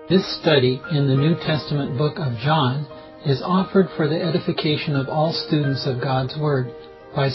This study in the New Testament book of John is offered for the edification of all students of God's Word by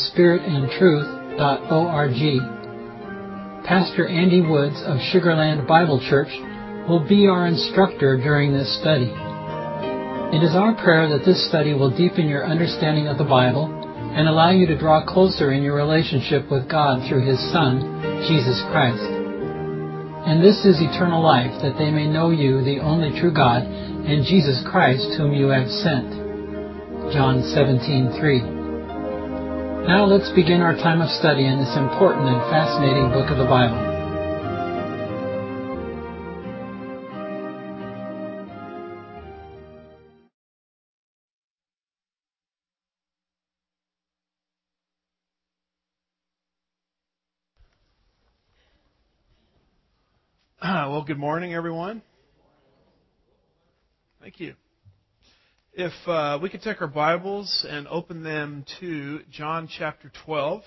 spiritandtruth.org. Pastor Andy Woods of Sugarland Bible Church will be our instructor during this study. It is our prayer that this study will deepen your understanding of the Bible and allow you to draw closer in your relationship with God through His Son, Jesus Christ. And this is eternal life, that they may know you, the only true God, and Jesus Christ, whom you have sent. John 17:3. Now let's begin our time of study in this important and fascinating book of the Bible. Well, good morning, everyone. Thank you. If we could take our Bibles and open them to John chapter 12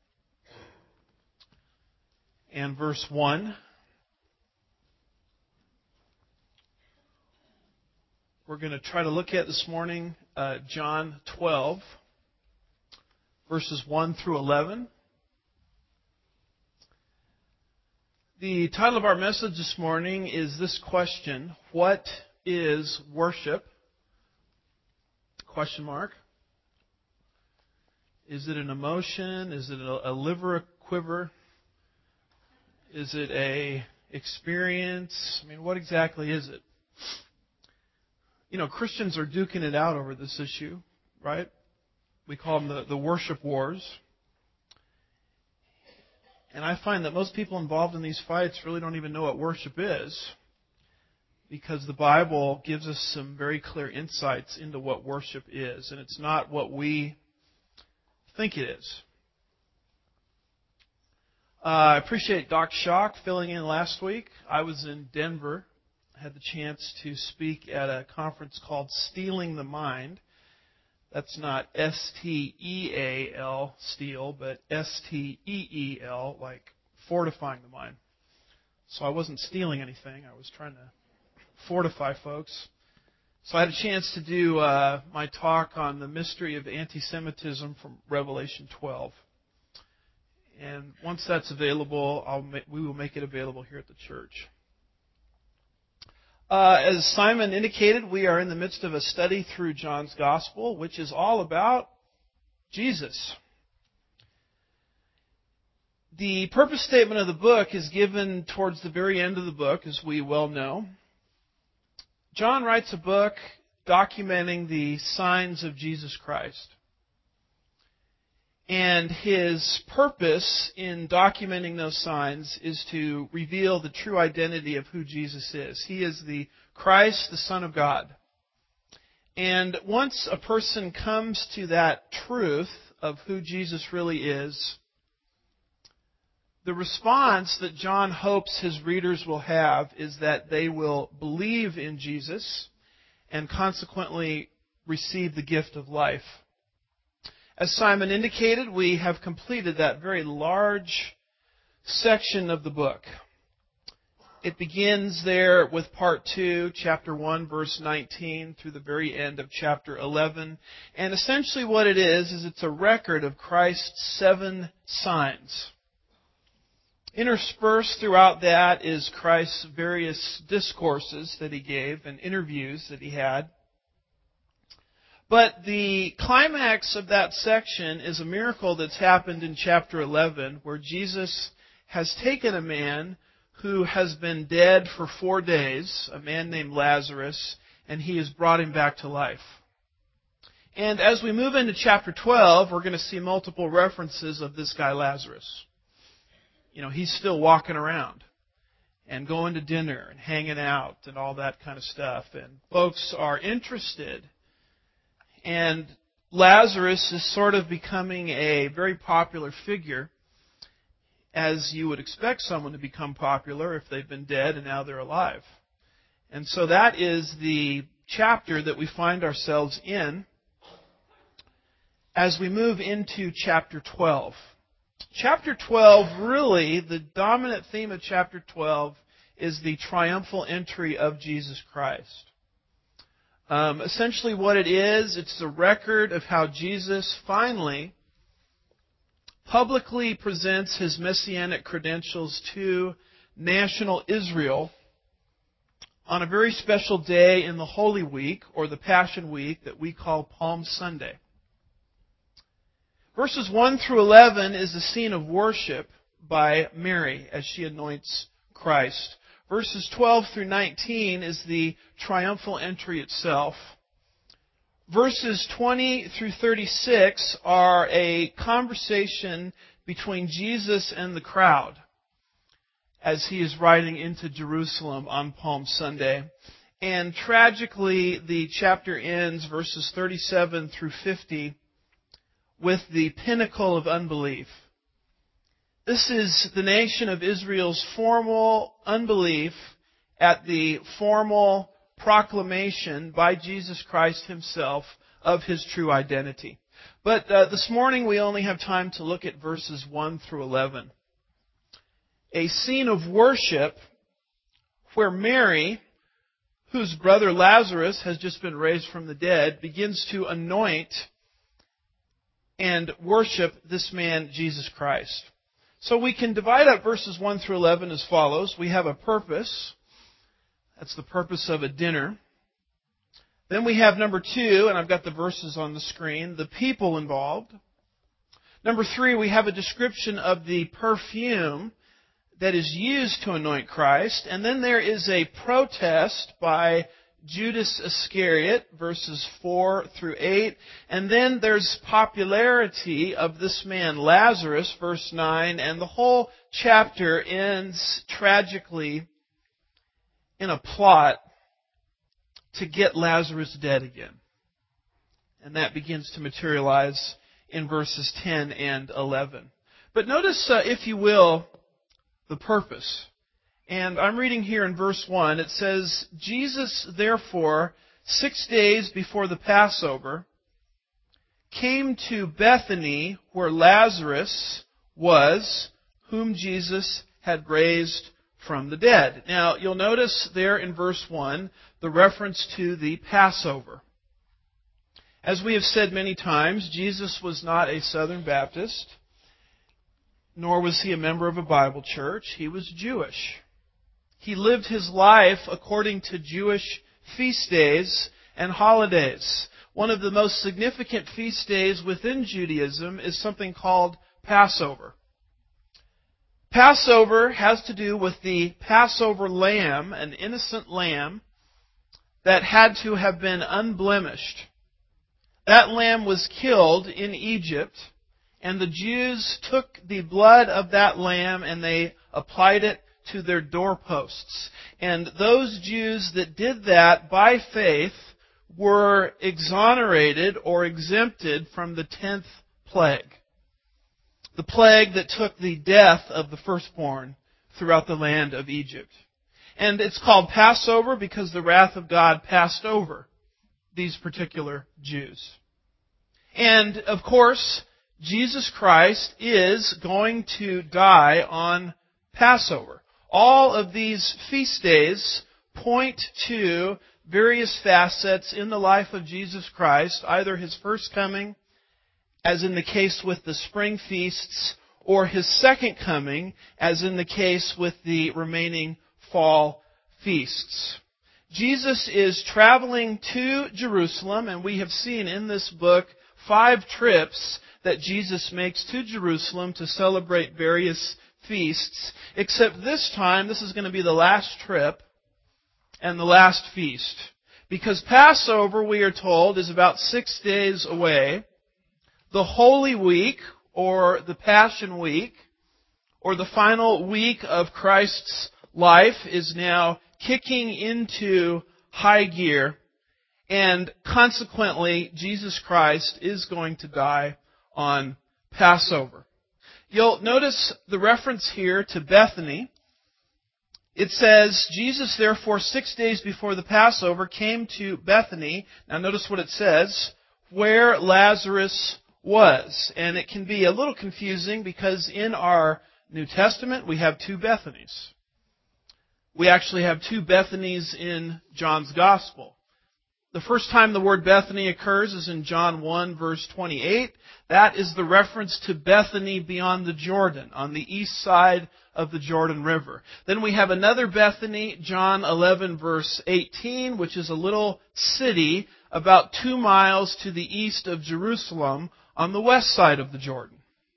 and verse 1. We're going to try to look at this morning John 12, verses 1 through 11. The title of our message this morning is this question: what is worship? Question mark. Is it an emotion? Is it a liver quiver? Is it a experience? I mean, what exactly is it? You know, Christians are duking it out over this issue, right? We call them the worship wars. And I find that most people involved in these fights really don't even know what worship is, because the Bible gives us some very clear insights into what worship is, and it's not what we think it is. I appreciate Doc Schock filling in last week. I was in Denver. I had the chance to speak at a conference called Stealing the Mind. That's not S-T-E-A-L, steal, but S-T-E-E-L, like fortifying the mind. So I wasn't stealing anything. I was trying to fortify folks. So I had a chance to do my talk on the mystery of anti-Semitism from Revelation 12. And once that's available, we will make it available here at the church. As Simon indicated, we are in the midst of a study through John's Gospel, which is all about Jesus. The purpose statement of the book is given towards the very end of the book, as we well know. John writes a book documenting the signs of Jesus Christ. And his purpose in documenting those signs is to reveal the true identity of who Jesus is. He is the Christ, the Son of God. And once a person comes to that truth of who Jesus really is, the response that John hopes his readers will have is that they will believe in Jesus and consequently receive the gift of life. As Simon indicated, we have completed that very large section of the book. It begins there with part 2, chapter 1, verse 19, through the very end of chapter 11. And essentially what it is it's a record of Christ's 7 signs. Interspersed throughout that is Christ's various discourses that He gave and interviews that He had. But the climax of that section is a miracle that's happened in chapter 11, where Jesus has taken a man who has been dead for 4 days, a man named Lazarus, and He has brought him back to life. And as we move into chapter 12, we're going to see multiple references of this guy Lazarus. You know, he's still walking around and going to dinner and hanging out and all that kind of stuff. And folks are interested. And Lazarus is sort of becoming a very popular figure, as you would expect someone to become popular if they've been dead and now they're alive. And so that is the chapter that we find ourselves in as we move into chapter 12. Chapter 12, really, the dominant theme of chapter 12 is the triumphal entry of Jesus Christ. Essentially what it is, it's a record of how Jesus finally publicly presents His messianic credentials to national Israel on a very special day in the Holy Week, or the Passion Week, that we call Palm Sunday. Verses 1 through 11 is the scene of worship by Mary as she anoints Christ. Verses 12 through 19 is the triumphal entry itself. Verses 20 through 36 are a conversation between Jesus and the crowd as He is riding into Jerusalem on Palm Sunday. And tragically, the chapter ends, verses 37 through 50, with the pinnacle of unbelief. This is the nation of Israel's formal unbelief at the formal proclamation by Jesus Christ Himself of His true identity. But this morning we only have time to look at verses 1 through 11. A scene of worship where Mary, whose brother Lazarus has just been raised from the dead, begins to anoint and worship this man, Jesus Christ. So we can divide up verses 1 through 11 as follows. We have a purpose. That's the purpose of a dinner. Then we have number 2, and I've got the verses on the screen, the people involved. Number 3, we have a description of the perfume that is used to anoint Christ. And then there is a protest by Judas Iscariot, verses 4 through 8. And then there's popularity of this man Lazarus, verse 9. And the whole chapter ends tragically in a plot to get Lazarus dead again. And that begins to materialize in verses 10 and 11. But notice, if you will, the purpose. And I'm reading here in verse 1. It says, Jesus, therefore, 6 days before the Passover, came to Bethany, where Lazarus was, whom Jesus had raised from the dead. Now, you'll notice there in verse 1 the reference to the Passover. As we have said many times, Jesus was not a Southern Baptist, nor was He a member of a Bible church. He was Jewish. He lived His life according to Jewish feast days and holidays. One of the most significant feast days within Judaism is something called Passover. Passover has to do with the Passover lamb, an innocent lamb that had to have been unblemished. That lamb was killed in Egypt, and the Jews took the blood of that lamb and they applied it to their doorposts. And those Jews that did that by faith were exonerated or exempted from the 10th plague. The plague that took the death of the firstborn throughout the land of Egypt. And it's called Passover because the wrath of God passed over these particular Jews. And, of course, Jesus Christ is going to die on Passover. All of these feast days point to various facets in the life of Jesus Christ, either His first coming, as in the case with the spring feasts, or His second coming, as in the case with the remaining fall feasts. Jesus is traveling to Jerusalem, and we have seen in this book 5 trips that Jesus makes to Jerusalem to celebrate various feasts, except this time, this is going to be the last trip and the last feast. Because Passover, we are told, is about 6 days away. The Holy Week, or the Passion Week, or the final week of Christ's life, is now kicking into high gear, and consequently, Jesus Christ is going to die on Passover. You'll notice the reference here to Bethany. It says, Jesus, therefore, 6 days before the Passover, came to Bethany. Now notice what it says, where Lazarus was. And it can be a little confusing because in our New Testament we have 2 Bethanies. We actually have two Bethanies in John's Gospel. The first time the word Bethany occurs is in John 1, verse 28. That is the reference to Bethany beyond the Jordan, on the east side of the Jordan River. Then we have another Bethany, John 11, verse 18, which is a little city about 2 miles to the east of Jerusalem on the west side of the Jordan.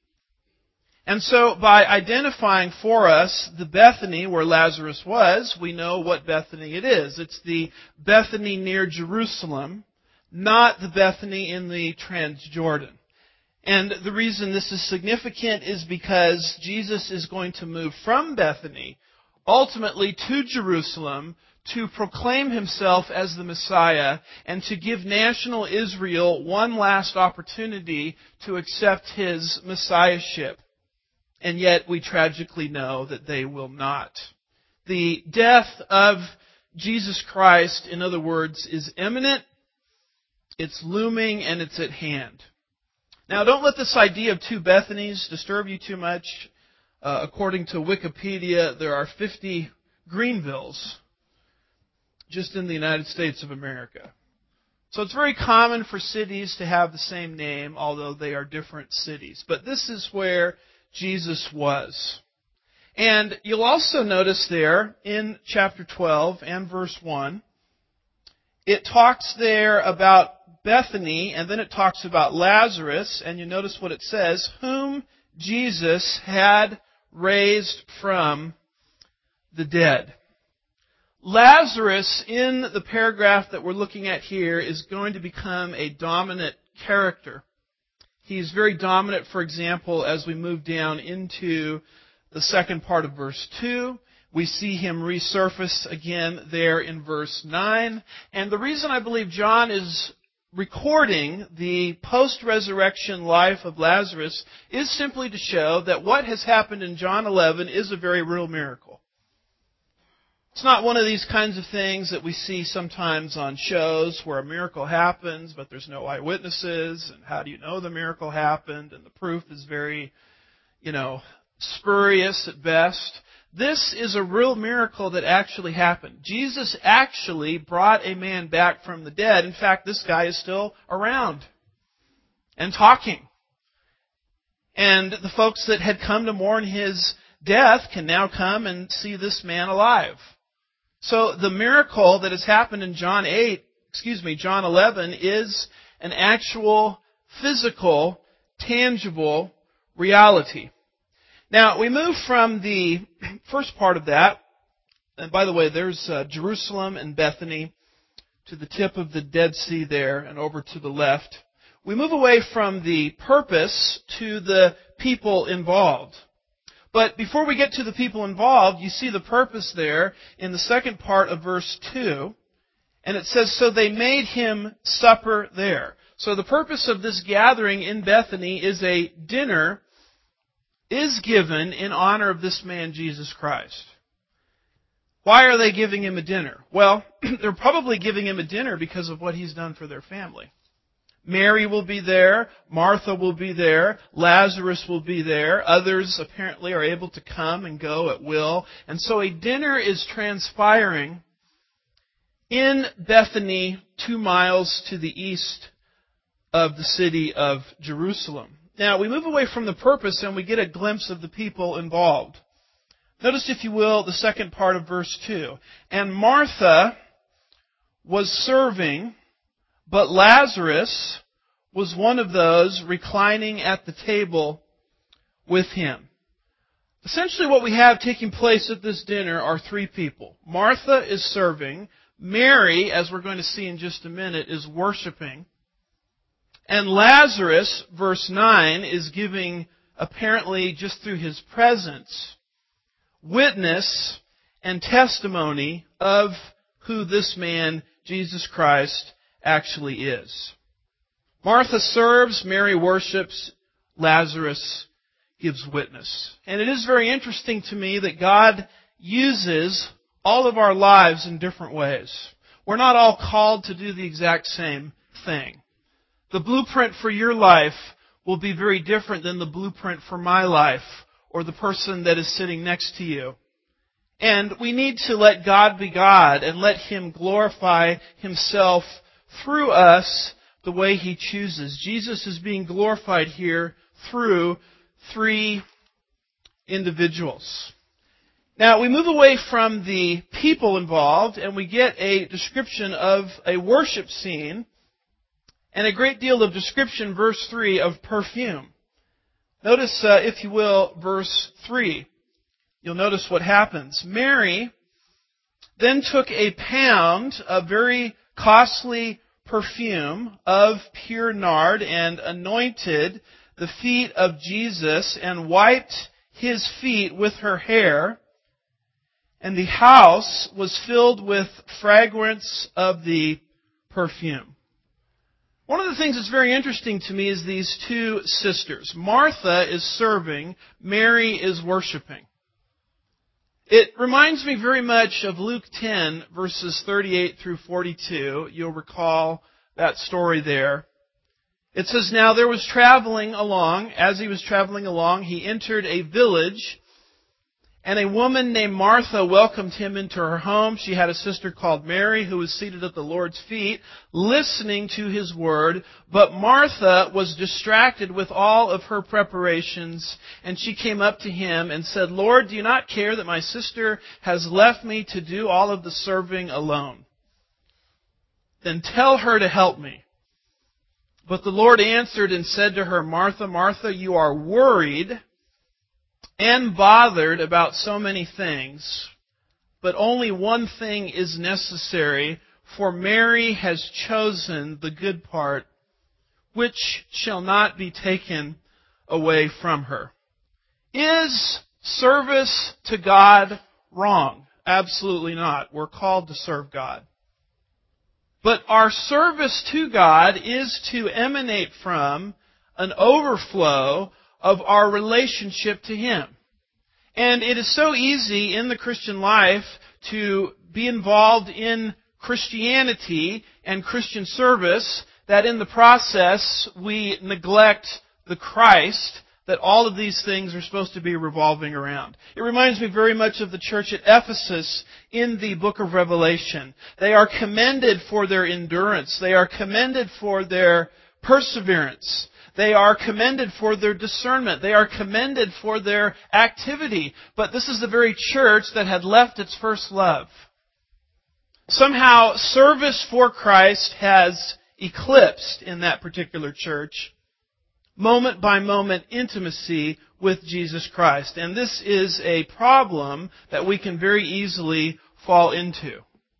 And so, by identifying for us the Bethany where Lazarus was, we know what Bethany it is. It's the Bethany near Jerusalem, not the Bethany in the Transjordan. And the reason this is significant is because Jesus is going to move from Bethany, ultimately to Jerusalem, to proclaim himself as the Messiah and to give national Israel one last opportunity to accept his Messiahship. And yet we tragically know that they will not. The death of Jesus Christ, in other words, is imminent, it's looming, and it's at hand. Now, don't let this idea of two Bethanies disturb you too much. According to Wikipedia, there are 50 Greenvilles just in the United States of America. So it's very common for cities to have the same name, although they are different cities. But this is where Jesus was. And you'll also notice there in chapter 12 and verse 1, it talks there about Bethany, and then it talks about Lazarus, and you notice what it says, whom Jesus had raised from the dead. Lazarus, in the paragraph that we're looking at here, is going to become a dominant character. He's very dominant, for example, as we move down into the second part of verse 2. We see him resurface again there in verse 9. And the reason I believe John is recording the post-resurrection life of Lazarus is simply to show that what has happened in John 11 is a very real miracle. It's not one of these kinds of things that we see sometimes on shows where a miracle happens, but there's no eyewitnesses, and how do you know the miracle happened, and the proof is very, spurious at best. This is a real miracle that actually happened. Jesus actually brought a man back from the dead. In fact, this guy is still around and talking. And the folks that had come to mourn his death can now come and see this man alive. So the miracle that has happened in John 11 is an actual, physical, tangible reality. Now, we move from the first part of that, and by the way, there's Jerusalem and Bethany to the tip of the Dead Sea there and over to the left. We move away from the purpose to the people involved. But before we get to the people involved, you see the purpose there in the second part of verse 2. And it says, so they made him supper there. So the purpose of this gathering in Bethany is a dinner is given in honor of this man, Jesus Christ. Why are they giving him a dinner? Well, they're probably giving him a dinner because of what he's done for their family. Mary will be there, Martha will be there, Lazarus will be there, others apparently are able to come and go at will. And so a dinner is transpiring in Bethany, 2 miles to the east of the city of Jerusalem. Now, we move away from the purpose and we get a glimpse of the people involved. Notice, if you will, the second part of verse 2. And Martha was serving, but Lazarus was one of those reclining at the table with him. Essentially what we have taking place at this dinner are 3 people. Martha is serving. Mary, as we're going to see in just a minute, is worshiping. And Lazarus, verse 9, is giving, apparently just through his presence, witness and testimony of who this man, Jesus Christ, actually is. Martha serves, Mary worships, Lazarus gives witness. And it is very interesting to me that God uses all of our lives in different ways. We're not all called to do the exact same thing. The blueprint for your life will be very different than the blueprint for my life or the person that is sitting next to you. And we need to let God be God and let Him glorify Himself through us the way He chooses. Jesus is being glorified here through three individuals. Now, we move away from the people involved and we get a description of a worship scene and a great deal of description, verse 3, of perfume. Notice, if you will, verse 3. You'll notice what happens. Mary then took a pound of very costly perfume of pure nard and anointed the feet of Jesus and wiped His feet with her hair. And the house was filled with fragrance of the perfume. One of the things that's very interesting to me is these two sisters. Martha is serving, Mary is worshiping. It reminds me very much of Luke 10, verses 38 through 42. You'll recall that story there. It says, "Now there was traveling along, as he was traveling along, he entered a village, and a woman named Martha welcomed him into her home. She had a sister called Mary who was seated at the Lord's feet, listening to His word. But Martha was distracted with all of her preparations, and she came up to Him and said, 'Lord, do you not care that my sister has left me to do all of the serving alone? Then tell her to help me.' But the Lord answered and said to her, 'Martha, Martha, you are worried and bothered about so many things, but only one thing is necessary, for Mary has chosen the good part, which shall not be taken away from her.'" Is service to God wrong? Absolutely not. We're called to serve God. But our service to God is to emanate from an overflow of our relationship to Him. And it is so easy in the Christian life to be involved in Christianity and Christian service that in the process we neglect the Christ that all of these things are supposed to be revolving around. It reminds me very much of the church at Ephesus in the book of Revelation. They are commended for their endurance. They are commended for their perseverance. They are commended for their discernment. They are commended for their activity. But this is the very church that had left its first love. Somehow, service for Christ has eclipsed in that particular church moment by moment intimacy with Jesus Christ. And this is a problem that we can very easily fall into.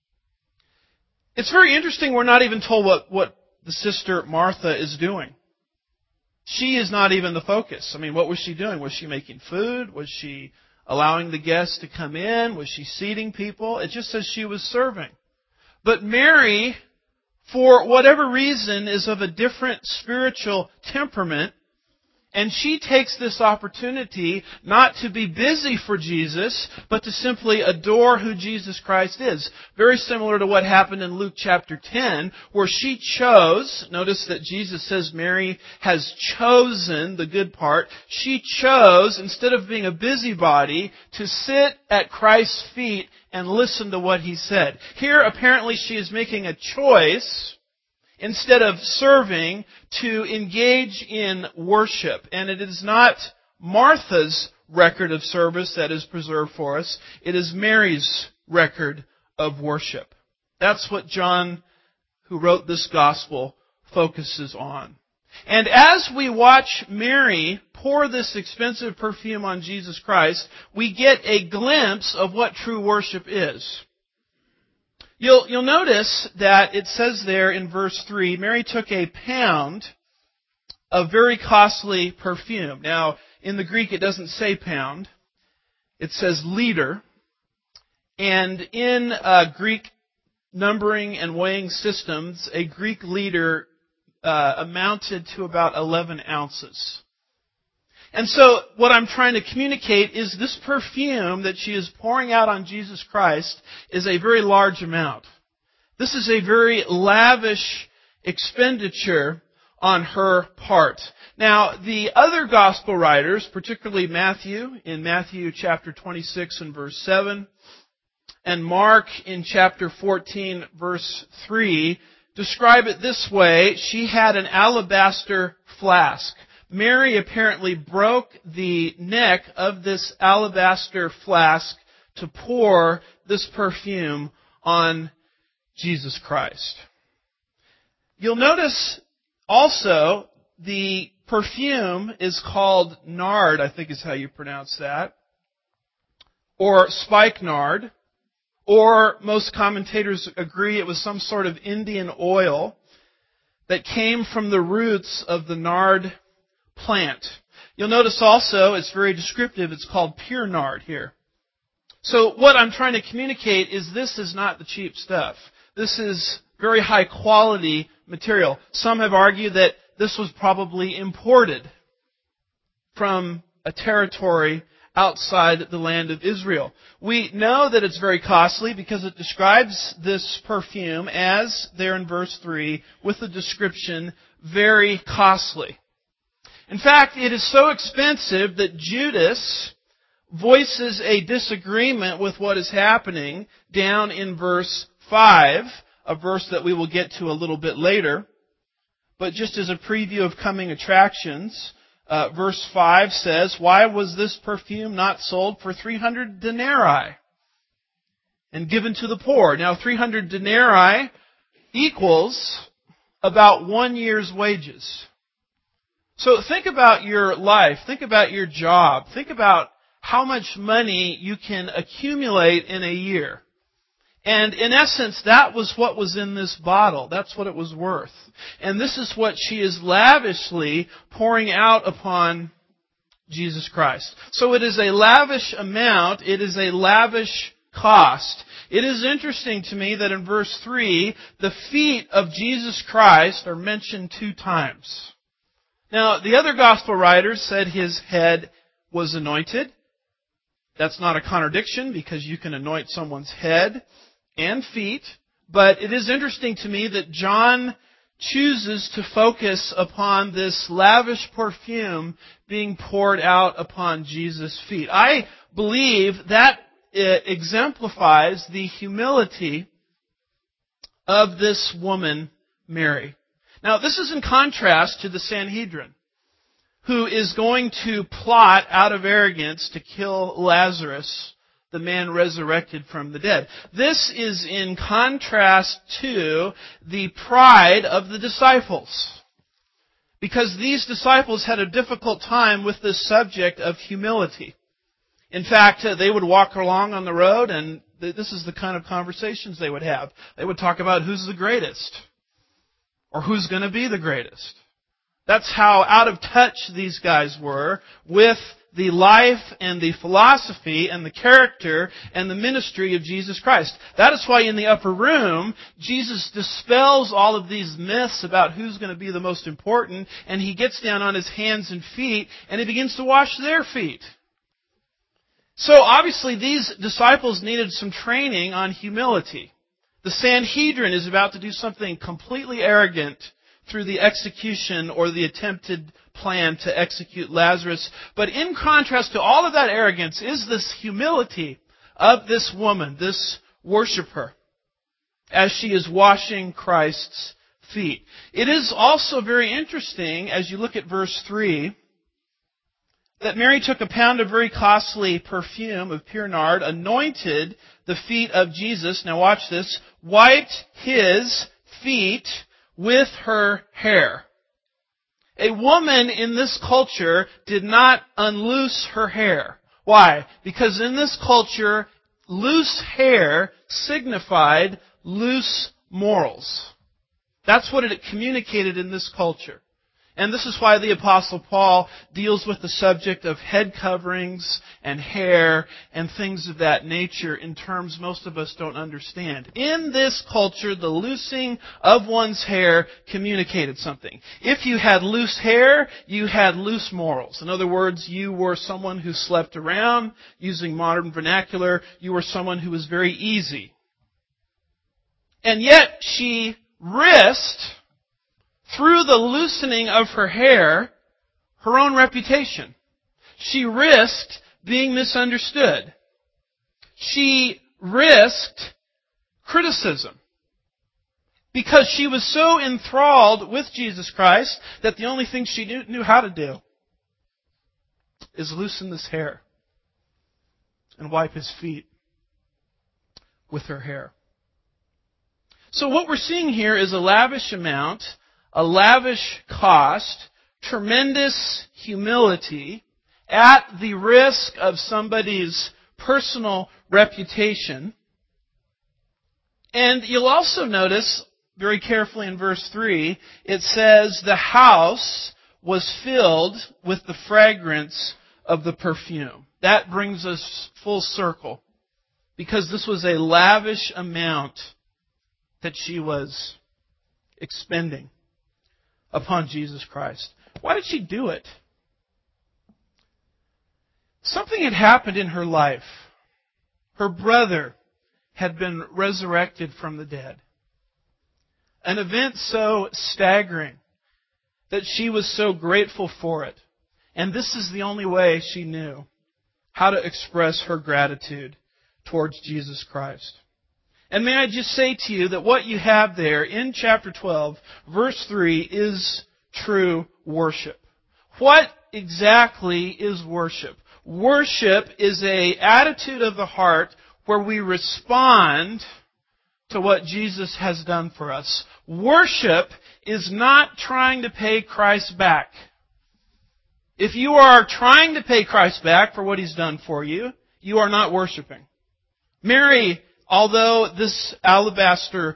It's very interesting we're not even told what the sister Martha is doing. She is not even the focus. I mean, what was she doing? Was she making food? Was she allowing the guests to come in? Was she seating people? It just says she was serving. But Mary, for whatever reason, is of a different spiritual temperament. And she takes this opportunity not to be busy for Jesus, but to simply adore who Jesus Christ is. Very similar to what happened in Luke chapter 10, where she chose, notice that Jesus says Mary has chosen the good part. She chose, instead of being a busybody, to sit at Christ's feet and listen to what He said. Here, apparently, she is making a choice, instead of serving, to engage in worship. And it is not Martha's record of service that is preserved for us. It is Mary's record of worship. That's what John, who wrote this gospel, focuses on. And as we watch Mary pour this expensive perfume on Jesus Christ, we get a glimpse of what true worship is. You'll notice that it says there in verse 3, Mary took a pound of very costly perfume. Now, in the Greek it doesn't say pound. It says liter. And in Greek numbering and weighing systems, a Greek liter amounted to about 11 ounces. And so what I'm trying to communicate is this perfume that she is pouring out on Jesus Christ is a very large amount. This is a very lavish expenditure on her part. Now, the other gospel writers, particularly Matthew, in Matthew chapter 26 and verse 7, and Mark in chapter 14, verse 3, describe it this way: she had an alabaster flask. Mary apparently broke the neck of this alabaster flask to pour this perfume on Jesus Christ. You'll notice also the perfume is called nard, I think is how you pronounce that, or spikenard, or most commentators agree it was some sort of Indian oil that came from the roots of the nard plant. You'll notice also, it's very descriptive, it's called pure nard here. So what I'm trying to communicate is this is not the cheap stuff. This is very high quality material. Some have argued that this was probably imported from a territory outside the land of Israel. We know that it's very costly because it describes this perfume as, there in verse 3, with the description, very costly. In fact, it is so expensive that Judas voices a disagreement with what is happening down in verse 5, a verse that we will get to a little bit later. But just as a preview of coming attractions, verse 5 says, "Why was this perfume not sold for 300 denarii and given to the poor?" Now, 300 denarii equals about 1 year's wages. So think about your life. Think about your job. Think about how much money you can accumulate in a year. And in essence, that was what was in this bottle. That's what it was worth. And this is what she is lavishly pouring out upon Jesus Christ. So it is a lavish amount. It is a lavish cost. It is interesting to me that in verse 3, the feet of Jesus Christ are mentioned 2 times. Now, the other gospel writers said his head was anointed. That's not a contradiction because you can anoint someone's head and feet. But it is interesting to me that John chooses to focus upon this lavish perfume being poured out upon Jesus' feet. I believe that exemplifies the humility of this woman, Mary. Now, this is in contrast to the Sanhedrin, who is going to plot out of arrogance to kill Lazarus, the man resurrected from the dead. This is in contrast to the pride of the disciples, because these disciples had a difficult time with this subject of humility. In fact, they would walk along on the road, and this is the kind of conversations they would have. They would talk about who's the greatest, or who's going to be the greatest. That's how out of touch these guys were with the life and the philosophy and the character and the ministry of Jesus Christ. That is why in the upper room, Jesus dispels all of these myths about who's going to be the most important, and He gets down on His hands and feet and He begins to wash their feet. So obviously these disciples needed some training on humility. The Sanhedrin is about to do something completely arrogant through the execution or the attempted plan to execute Lazarus. But in contrast to all of that arrogance is this humility of this woman, this worshiper, as she is washing Christ's feet. It is also very interesting, as you look at verse 3, that Mary took a pound of very costly perfume of pure nard, anointed the feet of Jesus, now watch this, wiped His feet with her hair. A woman in this culture did not unloose her hair. Why? Because in this culture, loose hair signified loose morals. That's what it communicated in this culture. And this is why the Apostle Paul deals with the subject of head coverings and hair and things of that nature in terms most of us don't understand. In this culture, the loosing of one's hair communicated something. If you had loose hair, you had loose morals. In other words, you were someone who slept around, using modern vernacular. You were someone who was very easy. And yet, she risked through the loosening of her hair, her own reputation. She risked being misunderstood. She risked criticism because she was so enthralled with Jesus Christ that the only thing she knew how to do is loosen this hair and wipe his feet with her hair. So what we're seeing here is a lavish amount, a lavish cost, tremendous humility at the risk of somebody's personal reputation. And you'll also notice very carefully in verse 3, it says the house was filled with the fragrance of the perfume. That brings us full circle, because this was a lavish amount that she was expending upon Jesus Christ. Why did she do it? Something had happened in her life. Her brother had been resurrected from the dead. An event so staggering that she was so grateful for it. And this is the only way she knew how to express her gratitude towards Jesus Christ. And may I just say to you that what you have there in chapter 12, verse 3, is true worship. What exactly is worship? Worship is an attitude of the heart where we respond to what Jesus has done for us. Worship is not trying to pay Christ back. If you are trying to pay Christ back for what He's done for you, you are not worshiping. Mary, although this alabaster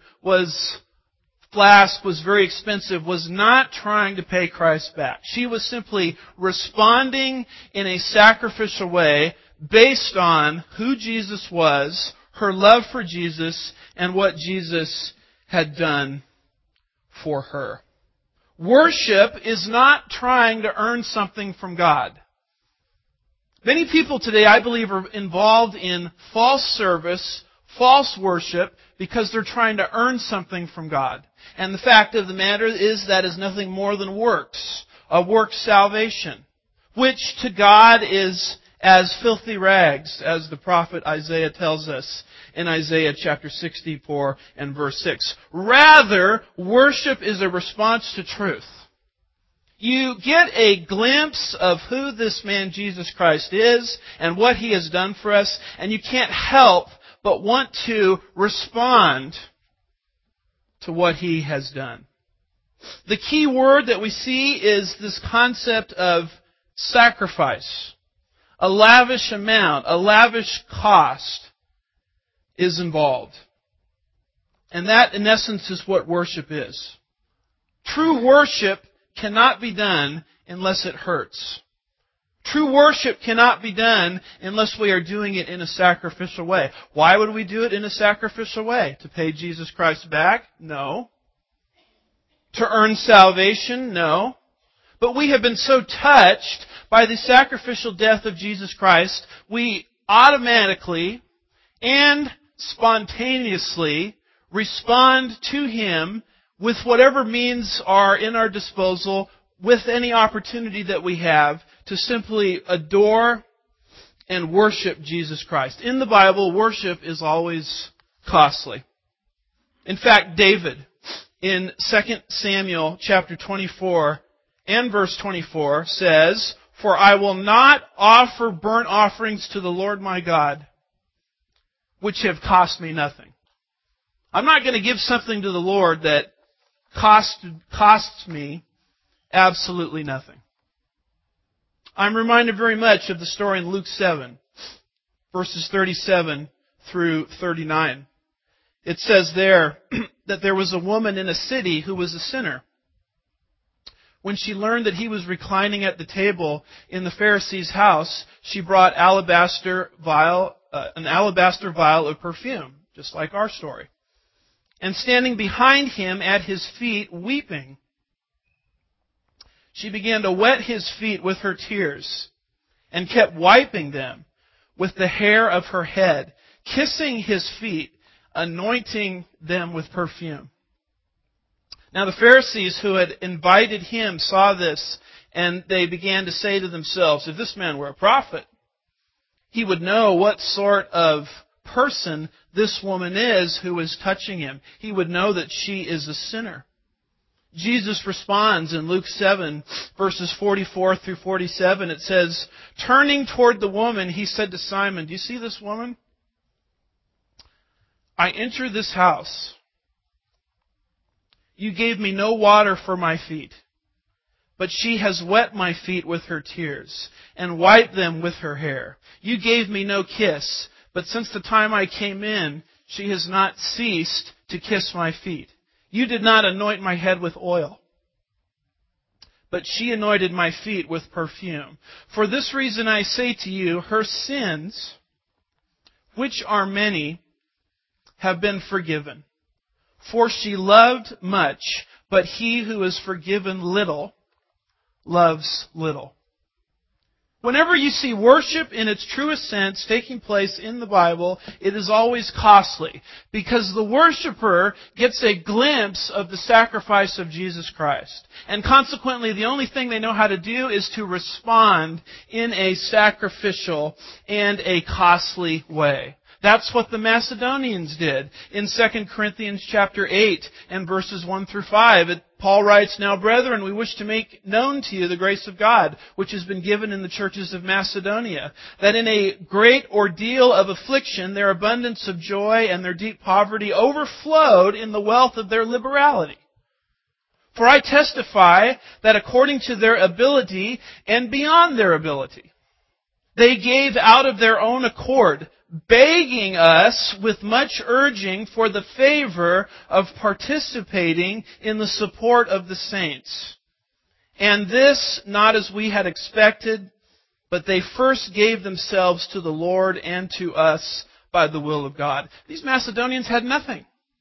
flask was very expensive, was not trying to pay Christ back. She was simply responding in a sacrificial way based on who Jesus was, her love for Jesus, and what Jesus had done for her. Worship is not trying to earn something from God. Many people today, I believe, are involved in false service, false worship, because they're trying to earn something from God. And the fact of the matter is that is nothing more than works, a works salvation, which to God is as filthy rags, as the prophet Isaiah tells us in Isaiah chapter 64 and verse 6. Rather, worship is a response to truth. You get a glimpse of who this man Jesus Christ is and what He has done for us, and you can't help but want to respond to what He has done. The key word that we see is this concept of sacrifice. A lavish amount, a lavish cost is involved. And that, in essence, is what worship is. True worship cannot be done unless it hurts. True worship cannot be done unless we are doing it in a sacrificial way. Why would we do it in a sacrificial way? To pay Jesus Christ back? No. To earn salvation? No. But we have been so touched by the sacrificial death of Jesus Christ, we automatically and spontaneously respond to Him with whatever means are in our disposal, with any opportunity that we have to simply adore and worship Jesus Christ. In the Bible, worship is always costly. In fact, David, in 2 Samuel chapter 24 and verse 24, says, "For I will not offer burnt offerings to the Lord my God, which have cost me nothing." I'm not going to give something to the Lord that costs me absolutely nothing. I'm reminded very much of the story in Luke 7, verses 37 through 39. It says there that there was a woman in a city who was a sinner. When she learned that he was reclining at the table in the Pharisee's house, she brought an alabaster vial of perfume, just like our story. And standing behind him at his feet, weeping, she began to wet his feet with her tears and kept wiping them with the hair of her head, kissing his feet, anointing them with perfume. Now the Pharisees who had invited him saw this, and they began to say to themselves, if this man were a prophet, he would know what sort of person this woman is who is touching him. He would know that she is a sinner. Jesus responds in Luke 7, verses 44 through 47. It says, turning toward the woman, he said to Simon, do you see this woman? I enter this house. You gave me no water for my feet, but she has wet my feet with her tears and wiped them with her hair. You gave me no kiss, but since the time I came in, she has not ceased to kiss my feet. You did not anoint my head with oil, but she anointed my feet with perfume. For this reason I say to you, her sins, which are many, have been forgiven. For she loved much, but he who is forgiven little loves little. Whenever you see worship in its truest sense taking place in the Bible, it is always costly, because the worshiper gets a glimpse of the sacrifice of Jesus Christ. And consequently, the only thing they know how to do is to respond in a sacrificial and a costly way. That's what the Macedonians did. In 2 Corinthians chapter 8 and verses 1 through 5, Paul writes, now, brethren, we wish to make known to you the grace of God, which has been given in the churches of Macedonia, that in a great ordeal of affliction, their abundance of joy and their deep poverty overflowed in the wealth of their liberality. For I testify that according to their ability and beyond their ability, they gave out of their own accord, begging us with much urging for the favor of participating in the support of the saints. And this not as we had expected, but they first gave themselves to the Lord and to us by the will of God. These Macedonians had nothing.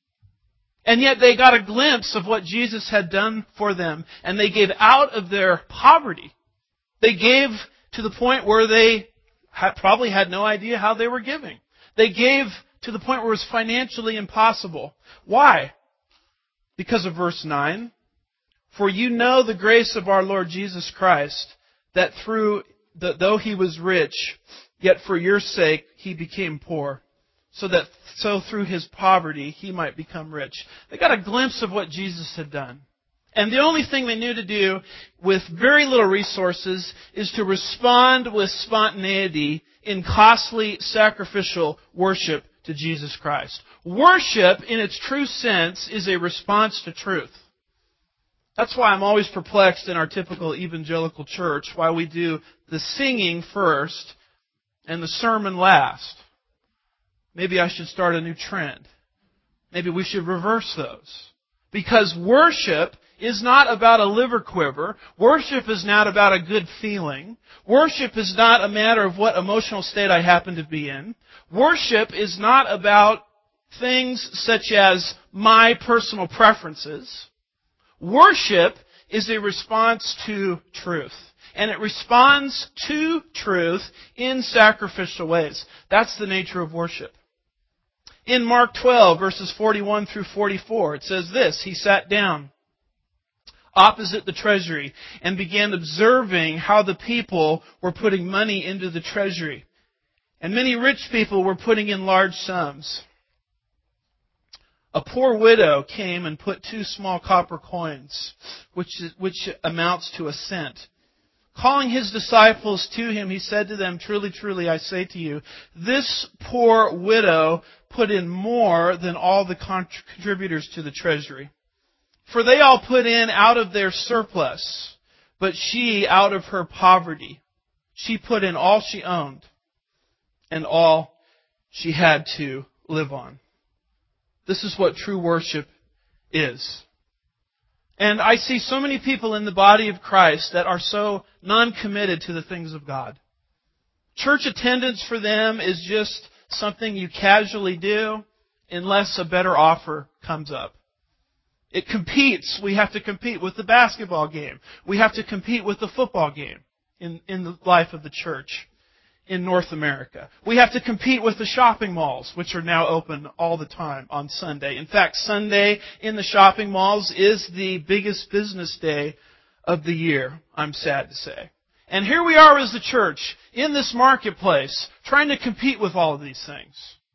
And yet they got a glimpse of what Jesus had done for them, and they gave out of their poverty. They gave to the point where they probably had no idea how they were giving. They gave to the point where it was financially impossible. Why? Because of verse 9. For you know the grace of our Lord Jesus Christ, that though he was rich, yet for your sake he became poor, so through his poverty he might become rich. They got a glimpse of what Jesus had done. And the only thing they knew to do with very little resources is to respond with spontaneity in costly sacrificial worship to Jesus Christ. Worship, in its true sense, is a response to truth. That's why I'm always perplexed in our typical evangelical church, why we do the singing first and the sermon last. Maybe I should start a new trend. Maybe we should reverse those. Because worship is not about a liver quiver. Worship is not about a good feeling. Worship is not a matter of what emotional state I happen to be in. Worship is not about things such as my personal preferences. Worship is a response to truth. And it responds to truth in sacrificial ways. That's the nature of worship. In Mark 12, verses 41 through 44, it says this, he sat down opposite the treasury and began observing how the people were putting money into the treasury. And many rich people were putting in large sums. A poor widow came and put 2 small copper coins, which amounts to a cent. Calling his disciples to him, he said to them, truly, truly, I say to you, this poor widow put in more than all the contributors to the treasury. For they all put in out of their surplus, but she out of her poverty. She put in all she owned and all she had to live on. This is what true worship is. And I see so many people in the body of Christ that are so non-committed to the things of God. Church attendance for them is just something you casually do unless a better offer comes up. It competes. We have to compete with the basketball game. We have to compete with the football game in the life of the church. in North America. We have to compete with the shopping malls, which are now open all the time on Sunday. In fact, Sunday in the shopping malls is the biggest business day of the year, I'm sad to say. And here we are as the church in this marketplace trying to compete with all of these things.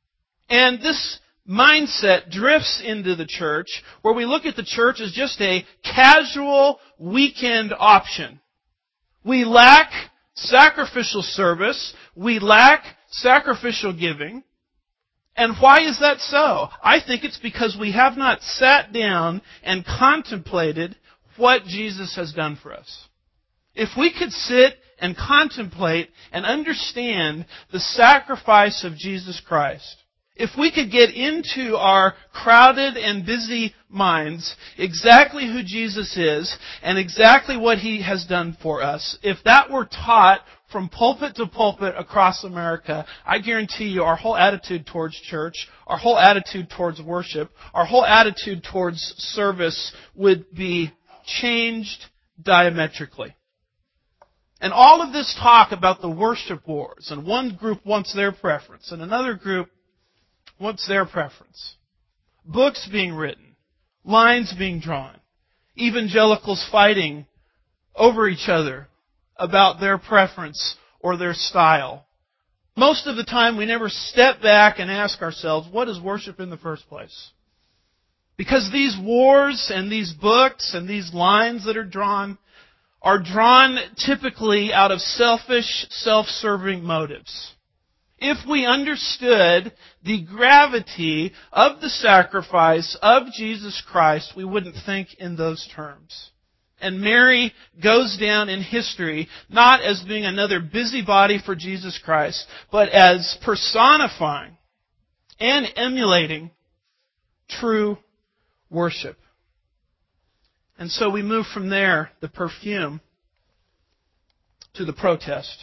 And this mindset drifts into the church where we look at the church as just a casual weekend option. We lack sacrificial service. We lack sacrificial giving. And why is that so? I think it's because we have not sat down and contemplated what Jesus has done for us. If we could sit and contemplate and understand the sacrifice of Jesus Christ, if we could get into our crowded and busy minds exactly who Jesus is and exactly what He has done for us, if that were taught from pulpit to pulpit across America, I guarantee you our whole attitude towards church, our whole attitude towards worship, our whole attitude towards service would be changed diametrically. And all of this talk about the worship wars, and one group wants their preference, and another group what's their preference? Books being written, lines being drawn, evangelicals fighting over each other about their preference or their style. Most of the time we never step back and ask ourselves, what is worship in the first place? Because these wars and these books and these lines that are drawn typically out of selfish, self-serving motives. If we understood the gravity of the sacrifice of Jesus Christ, we wouldn't think in those terms. And Mary goes down in history not as being another busybody for Jesus Christ, but as personifying and emulating true worship. And so we move from there, the perfume, to the protest.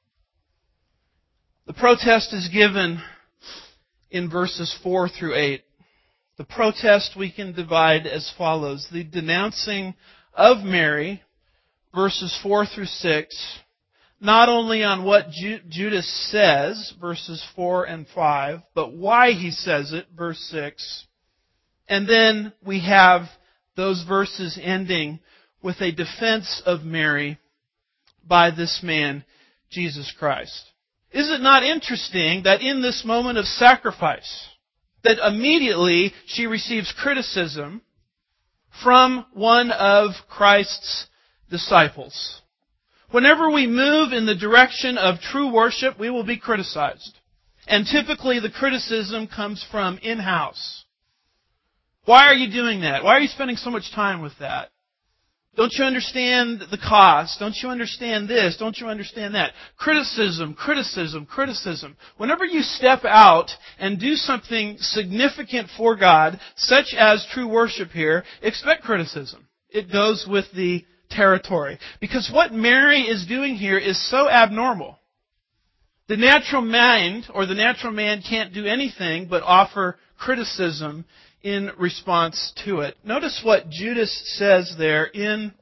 The protest is given in verses 4 through 8. The protest we can divide as follows. The denouncing of Mary, verses 4 through 6, not only on what Judas says, verses 4 and 5, but why he says it, verse 6. And then we have those verses ending with a defense of Mary by this man, Jesus Christ. Is it not interesting that in this moment of sacrifice, that immediately she receives criticism from one of Christ's disciples? Whenever we move in the direction of true worship, we will be criticized. And typically the criticism comes from in-house. Why are you doing that? Why are you spending so much time with that? Don't you understand the cost? Don't you understand this? Don't you understand that? Criticism, criticism, criticism. Whenever you step out and do something significant for God, such as true worship here, expect criticism. It goes with the territory. Because what Mary is doing here is so abnormal. The natural mind, or the natural man, can't do anything but offer criticism in response to it. Notice what Judas says there in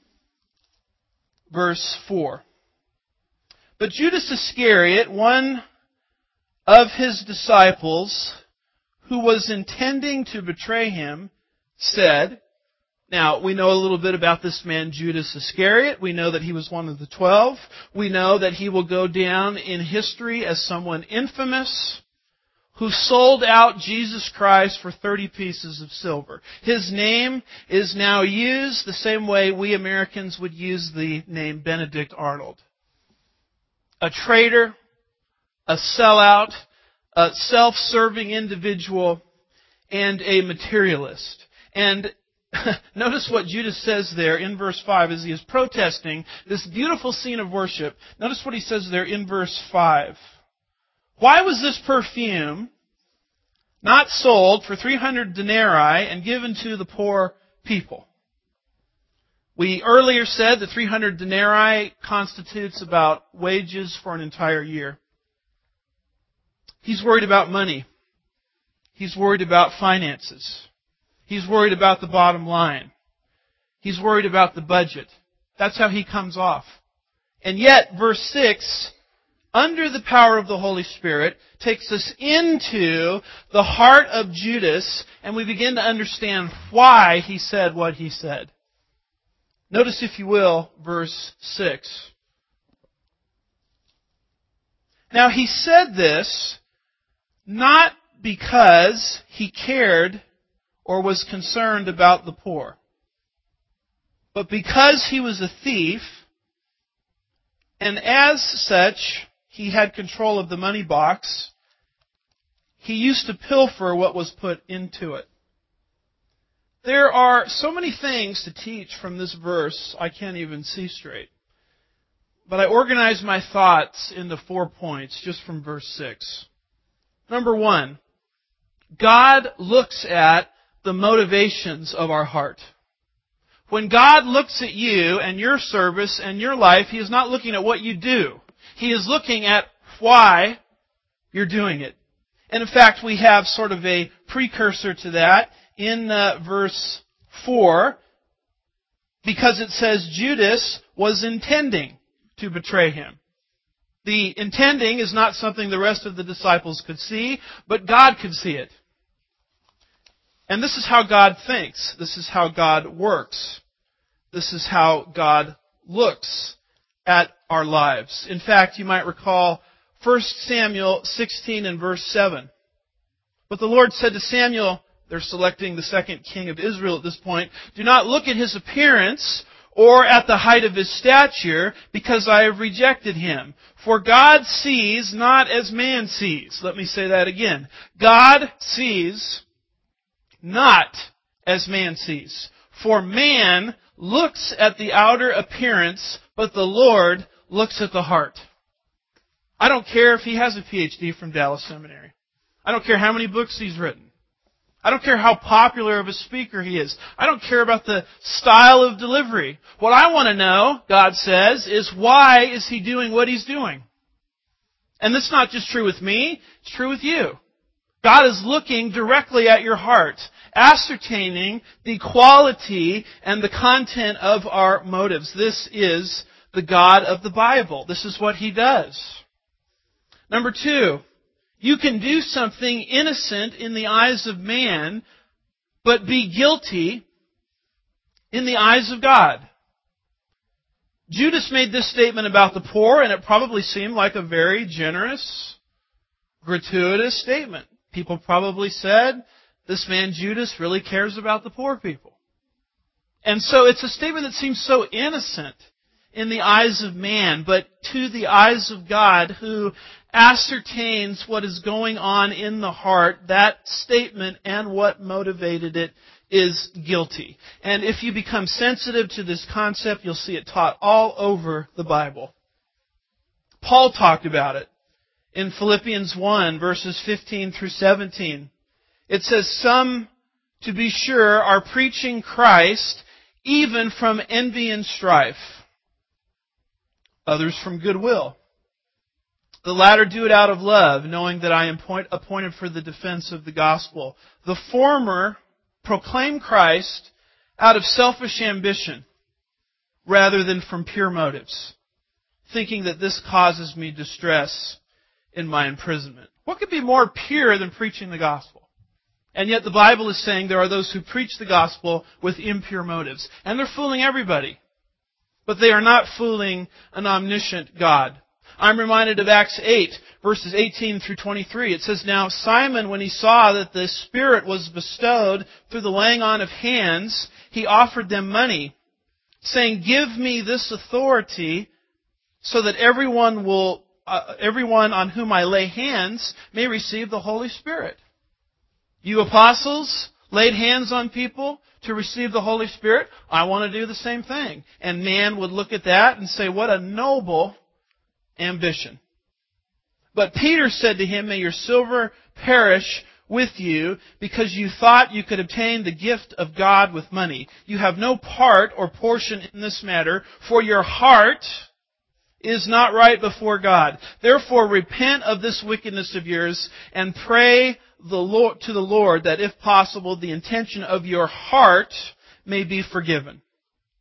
verse 4. But Judas Iscariot, one of his disciples, who was intending to betray him, said, now, we know a little bit about this man, Judas Iscariot. We know that he was one of the 12. We know that he will go down in history as someone infamous, who sold out Jesus Christ for 30 pieces of silver. His name is now used the same way we Americans would use the name Benedict Arnold. A traitor, a sellout, a self-serving individual, and a materialist. And notice what Judas says there in verse 5 as he is protesting this beautiful scene of worship. Notice what he says there in verse 5. Why was this perfume not sold for 300 denarii and given to the poor people? We earlier said that 300 denarii constitutes about wages for an entire year. He's worried about money. He's worried about finances. He's worried about the bottom line. He's worried about the budget. That's how he comes off. And yet, verse 6 under the power of the Holy Spirit, takes us into the heart of Judas, and we begin to understand why he said what he said. Notice, if you will, verse 6. Now he said this not because he cared or was concerned about the poor, but because he was a thief, and as such, he had control of the money box. He used to pilfer what was put into it. There are so many things to teach from this verse, I can't even see straight. But I organized my thoughts into 4 points just from verse 6. Number 1, God looks at the motivations of our heart. When God looks at you and your service and your life, He is not looking at what you do. He is looking at why you're doing it. And in fact, we have sort of a precursor to that in verse 4, because it says Judas was intending to betray Him. The intending is not something the rest of the disciples could see, but God could see it. And this is how God thinks. This is how God works. This is how God looks at our lives. In fact, you might recall 1 Samuel 16 and verse 7. But the Lord said to Samuel, they're selecting the second king of Israel at this point, do not look at his appearance or at the height of his stature, because I have rejected him. For God sees not as man sees. Let me say that again. God sees not as man sees. For man looks at the outer appearance, but the Lord looks at the heart. I don't care if he has a PhD from Dallas Seminary. I don't care how many books he's written. I don't care how popular of a speaker he is. I don't care about the style of delivery. What I want to know, God says, is why is he doing what he's doing? And this is not just true with me, it's true with you. God is looking directly at your heart, ascertaining the quality and the content of our motives. This is the God of the Bible. This is what He does. Number 2, you can do something innocent in the eyes of man, but be guilty in the eyes of God. Judas made this statement about the poor, and it probably seemed like a very generous, gratuitous statement. People probably said, this man Judas really cares about the poor people. And so it's a statement that seems so innocent in the eyes of man, but to the eyes of God, who ascertains what is going on in the heart, that statement and what motivated it is guilty. And if you become sensitive to this concept, you'll see it taught all over the Bible. Paul talked about it in Philippians 1, verses 15 through 17. It says, some, to be sure, are preaching Christ even from envy and strife. Others from goodwill. The latter do it out of love, knowing that I am appointed for the defense of the gospel. The former proclaim Christ out of selfish ambition, rather than from pure motives, thinking that this causes me distress in my imprisonment. What could be more pure than preaching the gospel? And yet the Bible is saying there are those who preach the gospel with impure motives. And they're fooling everybody. But they are not fooling an omniscient God. I'm reminded of Acts 8, verses 18 through 23. It says, now Simon, when he saw that the Spirit was bestowed through the laying on of hands, he offered them money, saying, give me this authority so that everyone on whom I lay hands may receive the Holy Spirit. You apostles laid hands on people to receive the Holy Spirit. I want to do the same thing. And man would look at that and say, what a noble ambition. But Peter said to him, may your silver perish with you, because you thought you could obtain the gift of God with money. You have no part or portion in this matter, for your heart is not right before God. Therefore repent of this wickedness of yours and pray to the Lord that if possible the intention of your heart may be forgiven.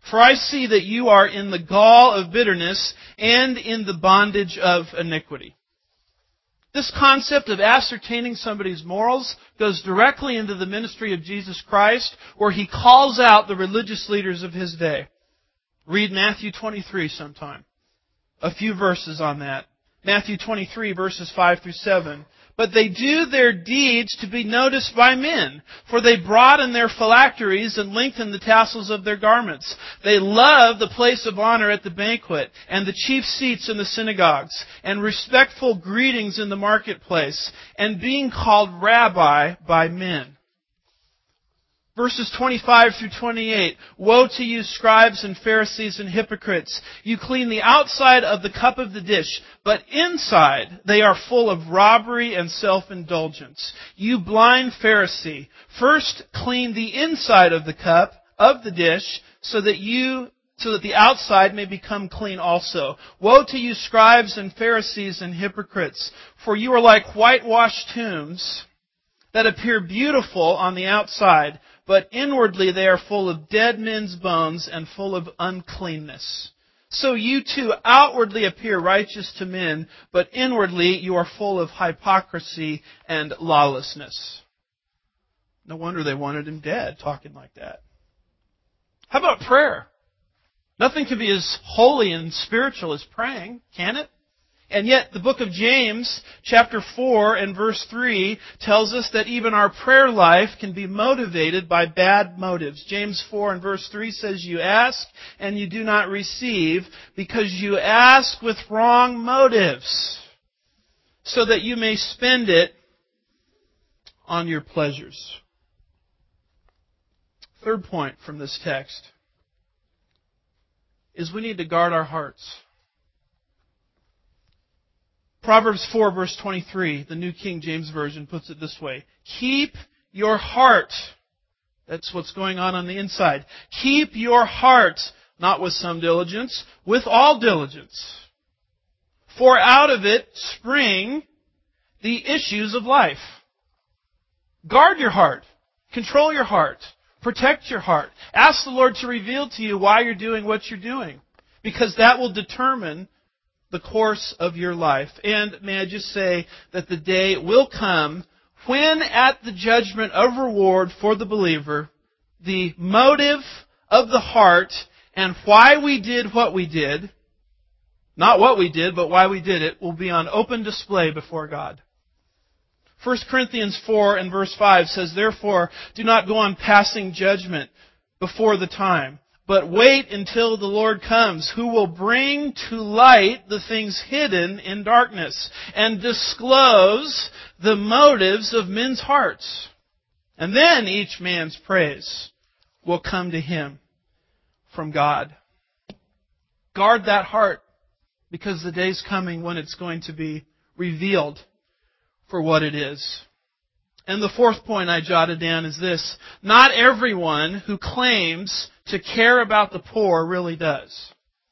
For I see that you are in the gall of bitterness and in the bondage of iniquity. This concept of ascertaining somebody's morals goes directly into the ministry of Jesus Christ, where He calls out the religious leaders of His day. Read Matthew 23 sometime. A few verses on that. Matthew 23, verses 5 through 7. But they do their deeds to be noticed by men, for they broaden their phylacteries and lengthen the tassels of their garments. They love the place of honor at the banquet, and the chief seats in the synagogues, and respectful greetings in the marketplace, and being called rabbi by men. Verses 25 through 28. Woe to you, scribes and Pharisees and hypocrites! You clean the outside of the cup of the dish, but inside they are full of robbery and self-indulgence. You blind Pharisee! First clean the inside of the cup, of the dish, so that the outside may become clean also. Woe to you, scribes and Pharisees and hypocrites! For you are like whitewashed tombs that appear beautiful on the outside, but inwardly they are full of dead men's bones and full of uncleanness. So you too outwardly appear righteous to men, but inwardly you are full of hypocrisy and lawlessness. No wonder they wanted Him dead, talking like that. How about prayer? Nothing can be as holy and spiritual as praying, can it? And yet, the book of James, chapter 4 and verse 3, tells us that even our prayer life can be motivated by bad motives. James 4 and verse 3 says, You ask and you do not receive, because you ask with wrong motives, so that you may spend it on your pleasures. Third point from this text is we need to guard our hearts. Proverbs 4, verse 23, the New King James Version, puts it this way. Keep your heart. That's what's going on the inside. Keep your heart, not with some diligence, with all diligence. For out of it spring the issues of life. Guard your heart. Control your heart. Protect your heart. Ask the Lord to reveal to you why you're doing what you're doing, because that will determine the course of your life. And may I just say that the day will come when at the judgment of reward for the believer, the motive of the heart and why we did what we did, not what we did, but why we did it, will be on open display before God. 1 Corinthians 4 and verse 5 says, Therefore, do not go on passing judgment before the time, but wait until the Lord comes, who will bring to light the things hidden in darkness and disclose the motives of men's hearts. And then each man's praise will come to him from God. Guard that heart, because the day's coming when it's going to be revealed for what it is. And the fourth point I jotted down is this. Not everyone who claims to care about the poor really does.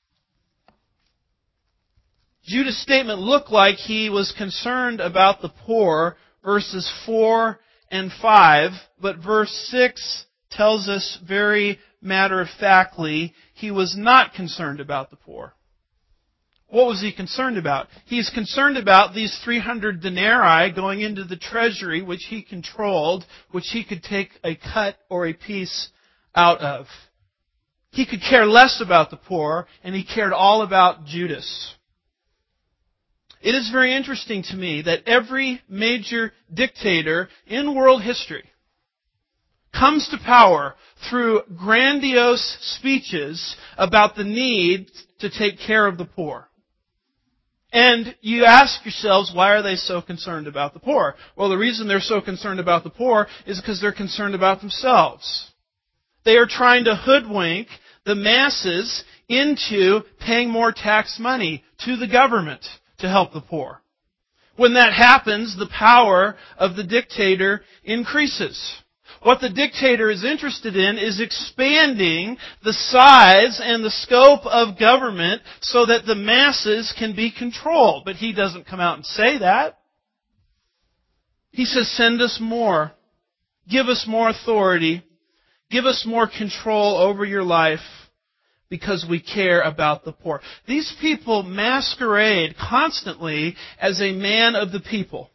Judas' statement looked like he was concerned about the poor, verses 4 and 5, but verse 6 tells us very matter-of-factly he was not concerned about the poor. What was he concerned about? He's concerned about these 300 denarii going into the treasury, which he controlled, which he could take a cut or a piece out of. He could care less about the poor, and he cared all about Judas. It is very interesting to me that every major dictator in world history comes to power through grandiose speeches about the need to take care of the poor. And you ask yourselves, why are they so concerned about the poor? Well, the reason they're so concerned about the poor is because they're concerned about themselves. They are trying to hoodwink the masses into paying more tax money to the government to help the poor. When that happens, the power of the dictator increases. What the dictator is interested in is expanding the size and the scope of government so that the masses can be controlled. But he doesn't come out and say that. He says, send us more. Give us more authority. Give us more control over your life. because we care about the poor. These people masquerade constantly as a man of the people.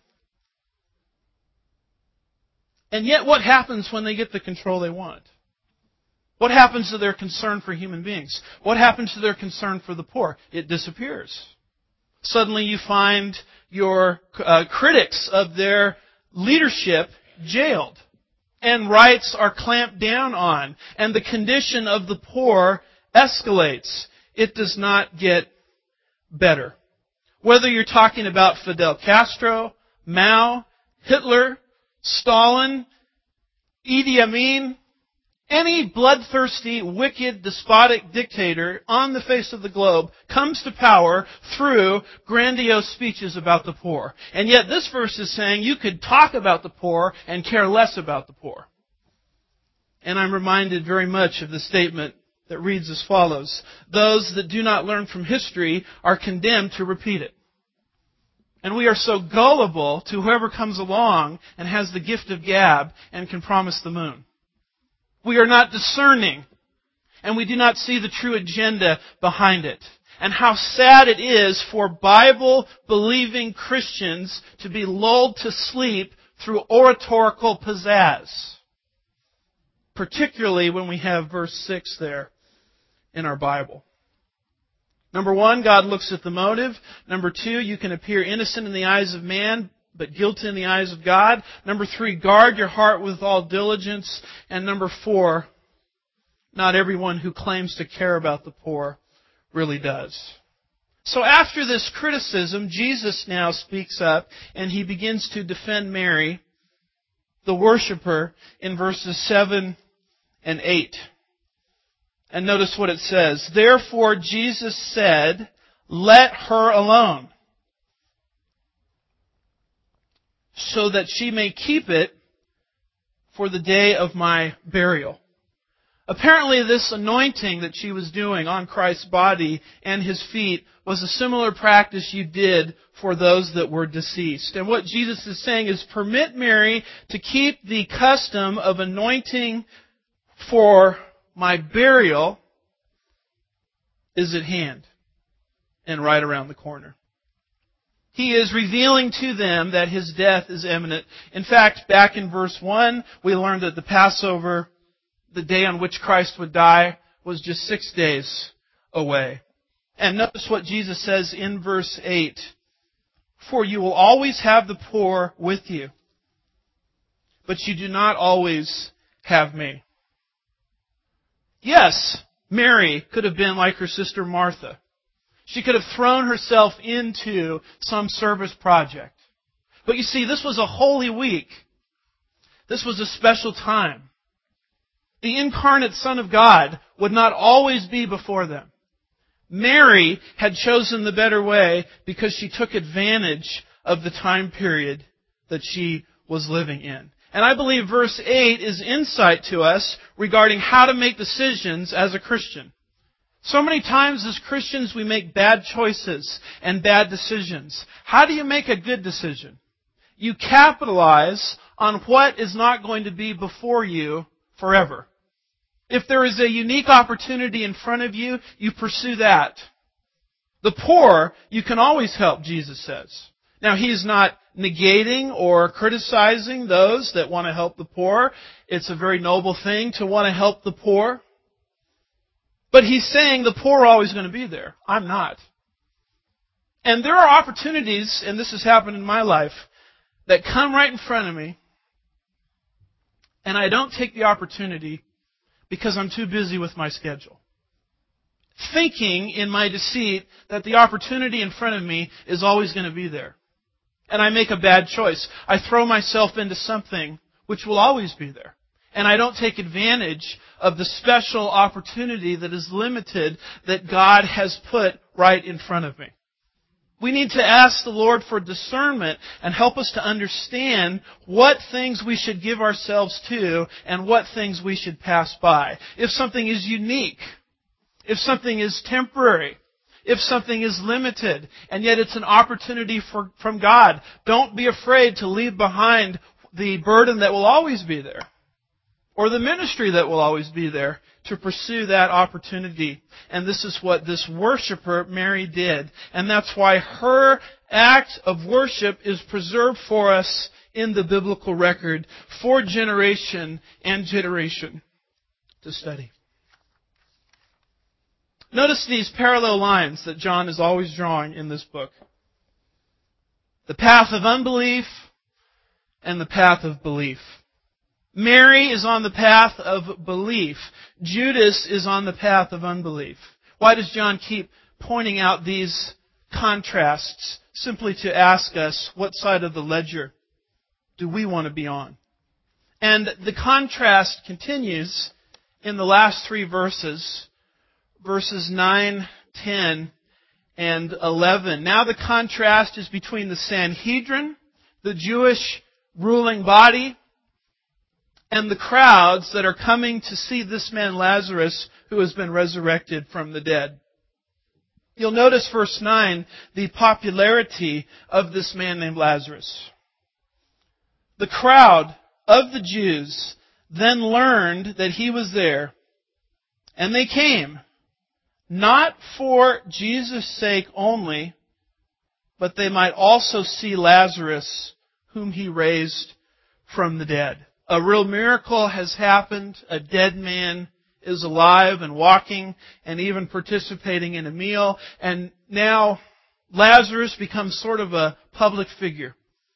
And yet what happens when they get the control they want? What happens to their concern for human beings? What happens to their concern for the poor? It disappears. Suddenly you find your critics of their leadership jailed. And rights are clamped down on. And the condition of the poor escalates. It does not get better. Whether you're talking about Fidel Castro, Mao, Hitler, Stalin, Idi Amin, any bloodthirsty, wicked, despotic dictator on the face of the globe comes to power through grandiose speeches about the poor. And yet this verse is saying you could talk about the poor and care less about the poor. And I'm reminded very much of the statement that reads as follows: those that do not learn from history are condemned to repeat it. And we are so gullible to whoever comes along and has the gift of gab and can promise the moon. We are not discerning, and we do not see the true agenda behind it. And how sad it is for Bible-believing Christians to be lulled to sleep through oratorical pizzazz. Particularly when we have verse 6 there in our Bible. Number one, God looks at the motive. Number two, you can appear innocent in the eyes of man, but guilty in the eyes of God. Number three, guard your heart with all diligence. And number four, not everyone who claims to care about the poor really does. So after this criticism, Jesus now speaks up and he begins to defend Mary, the worshiper, in verses 7 and 8. And notice what it says. Therefore Jesus said, "Let her alone, so that she may keep it for the day of my burial." Apparently this anointing that she was doing on Christ's body and His feet was a similar practice you did for those that were deceased. And what Jesus is saying is, permit Mary to keep the custom of anointing for my burial is at hand and right around the corner. He is revealing to them that His death is imminent. In fact, back in verse 1, we learned that the Passover, the day on which Christ would die, was just 6 days away. And notice what Jesus says in verse 8. For you will always have the poor with you, but you do not always have me. Yes, Mary could have been like her sister Martha. She could have thrown herself into some service project. But you see, this was a holy week. This was a special time. The incarnate Son of God would not always be before them. Mary had chosen the better way because she took advantage of the time period that she was living in. And I believe verse 8 is insight to us regarding how to make decisions as a Christian. So many times as Christians we make bad choices and bad decisions. How do you make a good decision? You capitalize on what is not going to be before you forever. If there is a unique opportunity in front of you, you pursue that. The poor, you can always help, Jesus says. Now, He's not negating or criticizing those that want to help the poor. It's a very noble thing to want to help the poor. But He's saying the poor are always going to be there. I'm not. And there are opportunities, and this has happened in my life, that come right in front of me, and I don't take the opportunity because I'm too busy with my schedule. Thinking in my deceit that the opportunity in front of me is always going to be there. And I make a bad choice. I throw myself into something which will always be there. And I don't take advantage of the special opportunity that is limited that God has put right in front of me. We need to ask the Lord for discernment and help us to understand what things we should give ourselves to and what things we should pass by. If something is unique, if something is temporary, if something is limited, and yet it's an opportunity from God, don't be afraid to leave behind the burden that will always be there. or the ministry that will always be there to pursue that opportunity. And this is what this worshiper, Mary, did. And that's why her act of worship is preserved for us in the biblical record for generation and generation to study. Notice these parallel lines that John is always drawing in this book. The path of unbelief and the path of belief. Mary is on the path of belief. Judas is on the path of unbelief. Why does John keep pointing out these contrasts? Simply to ask us, what side of the ledger do we want to be on? And the contrast continues in the last three verses. Verses 9, 10, and 11. Now the contrast is between the Sanhedrin, the Jewish ruling body, and the crowds that are coming to see this man Lazarus who has been resurrected from the dead. You'll notice verse 9, the popularity of this man named Lazarus. The crowd of the Jews then learned that he was there, and they came. Not for Jesus' sake only, but they might also see Lazarus, whom he raised from the dead. A real miracle has happened. A dead man is alive and walking and even participating in a meal. And now Lazarus becomes sort of a public figure.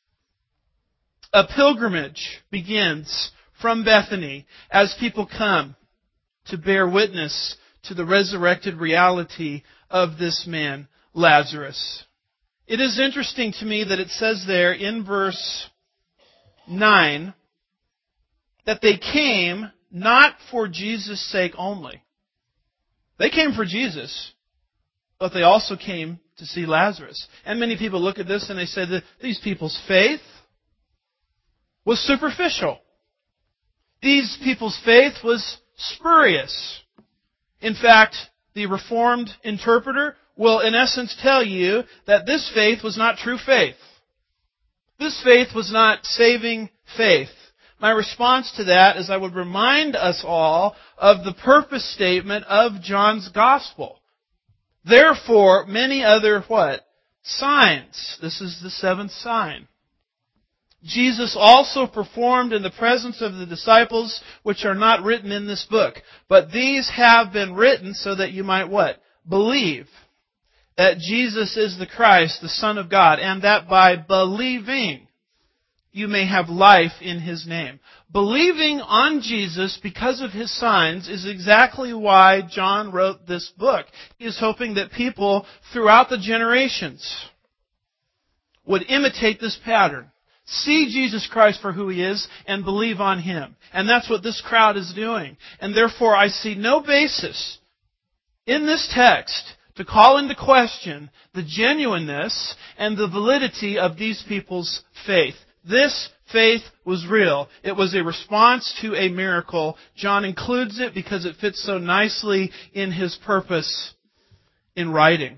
A pilgrimage begins from Bethany as people come to bear witness to the resurrected reality of this man, Lazarus. It is interesting to me that it says there in verse 9 that they came not for Jesus' sake only. They came for Jesus, but they also came to see Lazarus. And many people look at this and they say that these people's faith was superficial. These people's faith was spurious. In fact, the Reformed interpreter will in essence tell you that this faith was not true faith. This faith was not saving faith. My response to that is I would remind us all of the purpose statement of John's Gospel. Therefore, many other what? Signs. This is the seventh sign. Jesus also performed in the presence of the disciples, which are not written in this book. But these have been written so that you might what? Believe that Jesus is the Christ, the Son of God, and that by believing you may have life in His name. Believing on Jesus because of His signs is exactly why John wrote this book. He is hoping that people throughout the generations would imitate this pattern. See Jesus Christ for who He is and believe on Him. And that's what this crowd is doing. And therefore I see no basis in this text to call into question the genuineness and the validity of these people's faith. This faith was real. It was a response to a miracle. John includes it because it fits so nicely in his purpose in writing.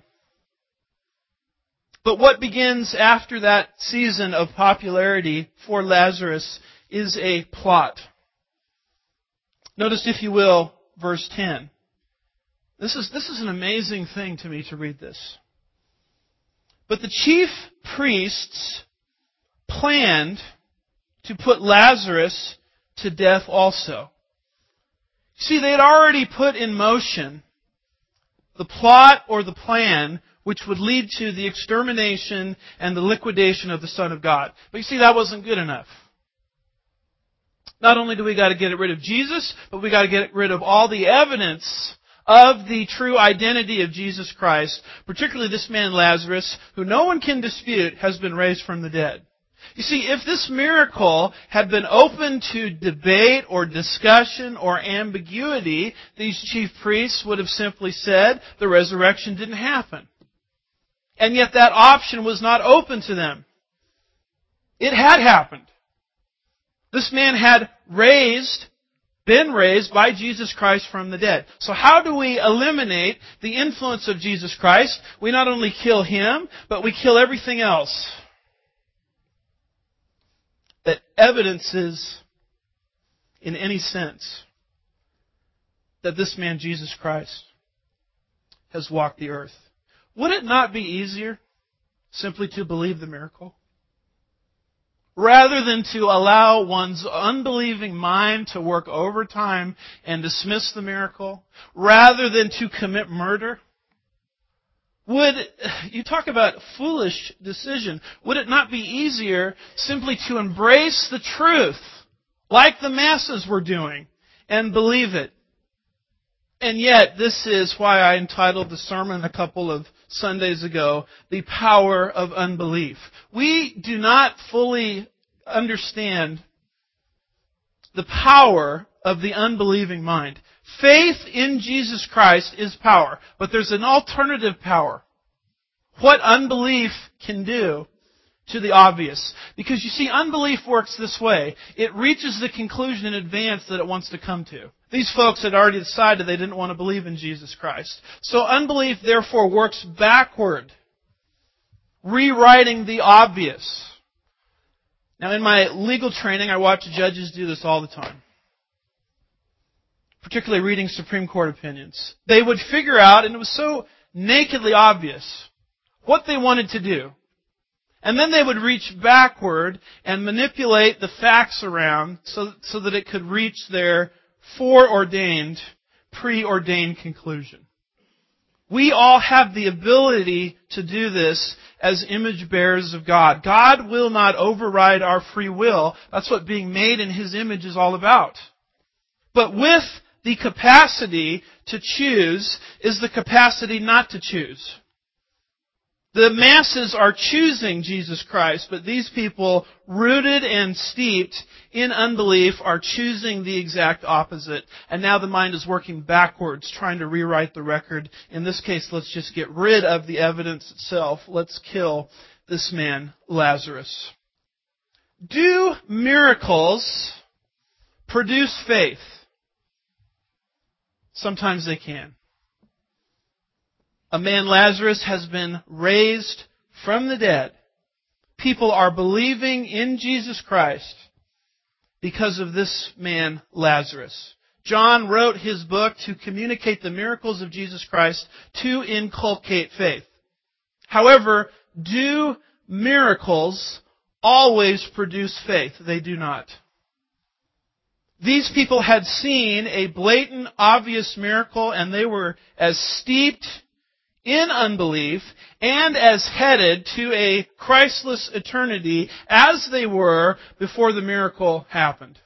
But what begins after that season of popularity for Lazarus is a plot. Notice, if you will, verse 10. This is an amazing thing to me to read this. But the chief priests planned to put Lazarus to death also. See, they had already put in motion the plot or the plan which would lead to the extermination and the liquidation of the Son of God. But you see, that wasn't good enough. Not only do we got to get rid of Jesus, but we got to get rid of all the evidence of the true identity of Jesus Christ, particularly this man Lazarus, who no one can dispute has been raised from the dead. You see, if this miracle had been open to debate or discussion or ambiguity, these chief priests would have simply said the resurrection didn't happen. And yet that option was not open to them. It had happened. This man had been raised by Jesus Christ from the dead. So how do we eliminate the influence of Jesus Christ? We not only kill Him, but we kill everything else that evidences in any sense that this man, Jesus Christ, has walked the earth. Would it not be easier simply to believe the miracle? Rather than to allow one's unbelieving mind to work overtime and dismiss the miracle, rather than to commit murder? You talk about foolish decision. Would it not be easier simply to embrace the truth, like the masses were doing, and believe it? And yet, this is why I entitled the sermon a couple of Sundays ago, The Power of Unbelief. We do not fully understand the power of the unbelieving mind. Faith in Jesus Christ is power, but there's an alternative power. What unbelief can do to the obvious. Because you see, unbelief works this way. It reaches the conclusion in advance that it wants to come to. These folks had already decided they didn't want to believe in Jesus Christ. So unbelief, therefore, works backward, rewriting the obvious. Now, in my legal training, I watch judges do this all the time, particularly reading Supreme Court opinions. They would figure out, and it was so nakedly obvious, what they wanted to do. And then they would reach backward and manipulate the facts around so that it could reach their foreordained, preordained conclusion. We all have the ability to do this as image bearers of God. God will not override our free will. That's what being made in His image is all about. But with the capacity to choose is the capacity not to choose. The masses are choosing Jesus Christ, but these people, rooted and steeped in unbelief, are choosing the exact opposite. And now the mind is working backwards, trying to rewrite the record. In this case, let's just get rid of the evidence itself. Let's kill this man, Lazarus. Do miracles produce faith? Sometimes they can. A man, Lazarus, has been raised from the dead. People are believing in Jesus Christ because of this man, Lazarus. John wrote his book to communicate the miracles of Jesus Christ, to inculcate faith. However, do miracles always produce faith? They do not. These people had seen a blatant, obvious miracle, and they were as steeped in unbelief and as headed to a Christless eternity as they were before the miracle happened.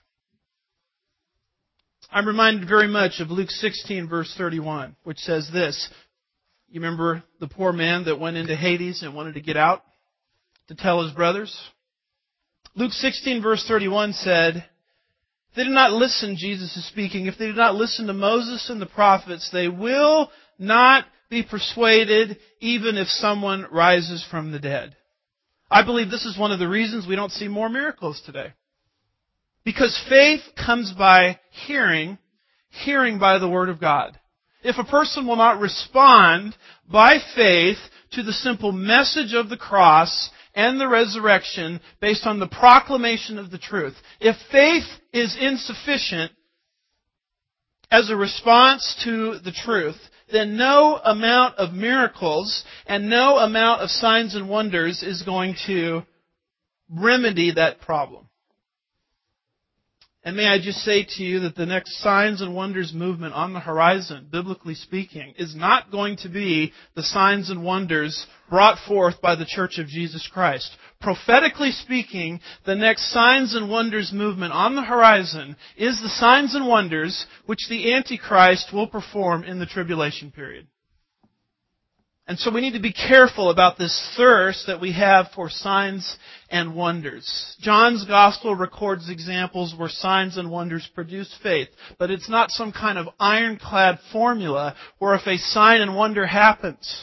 I'm reminded very much of Luke 16, verse 31, which says this. You remember the poor man that went into Hades and wanted to get out to tell his brothers? Luke 16, verse 31 said, if they did not listen, Jesus is speaking, if they did not listen to Moses and the prophets, they will not be persuaded even if someone rises from the dead. I believe this is one of the reasons we don't see more miracles today. Because faith comes by hearing by the Word of God. If a person will not respond by faith to the simple message of the cross and the resurrection based on the proclamation of the truth, if faith is insufficient as a response to the truth, then no amount of miracles and no amount of signs and wonders is going to remedy that problem. And may I just say to you that the next signs and wonders movement on the horizon, biblically speaking, is not going to be the signs and wonders brought forth by the Church of Jesus Christ. Prophetically speaking, the next signs and wonders movement on the horizon is the signs and wonders which the Antichrist will perform in the tribulation period. And so we need to be careful about this thirst that we have for signs and wonders. John's Gospel records examples where signs and wonders produce faith, but it's not some kind of ironclad formula where if a sign and wonder happens,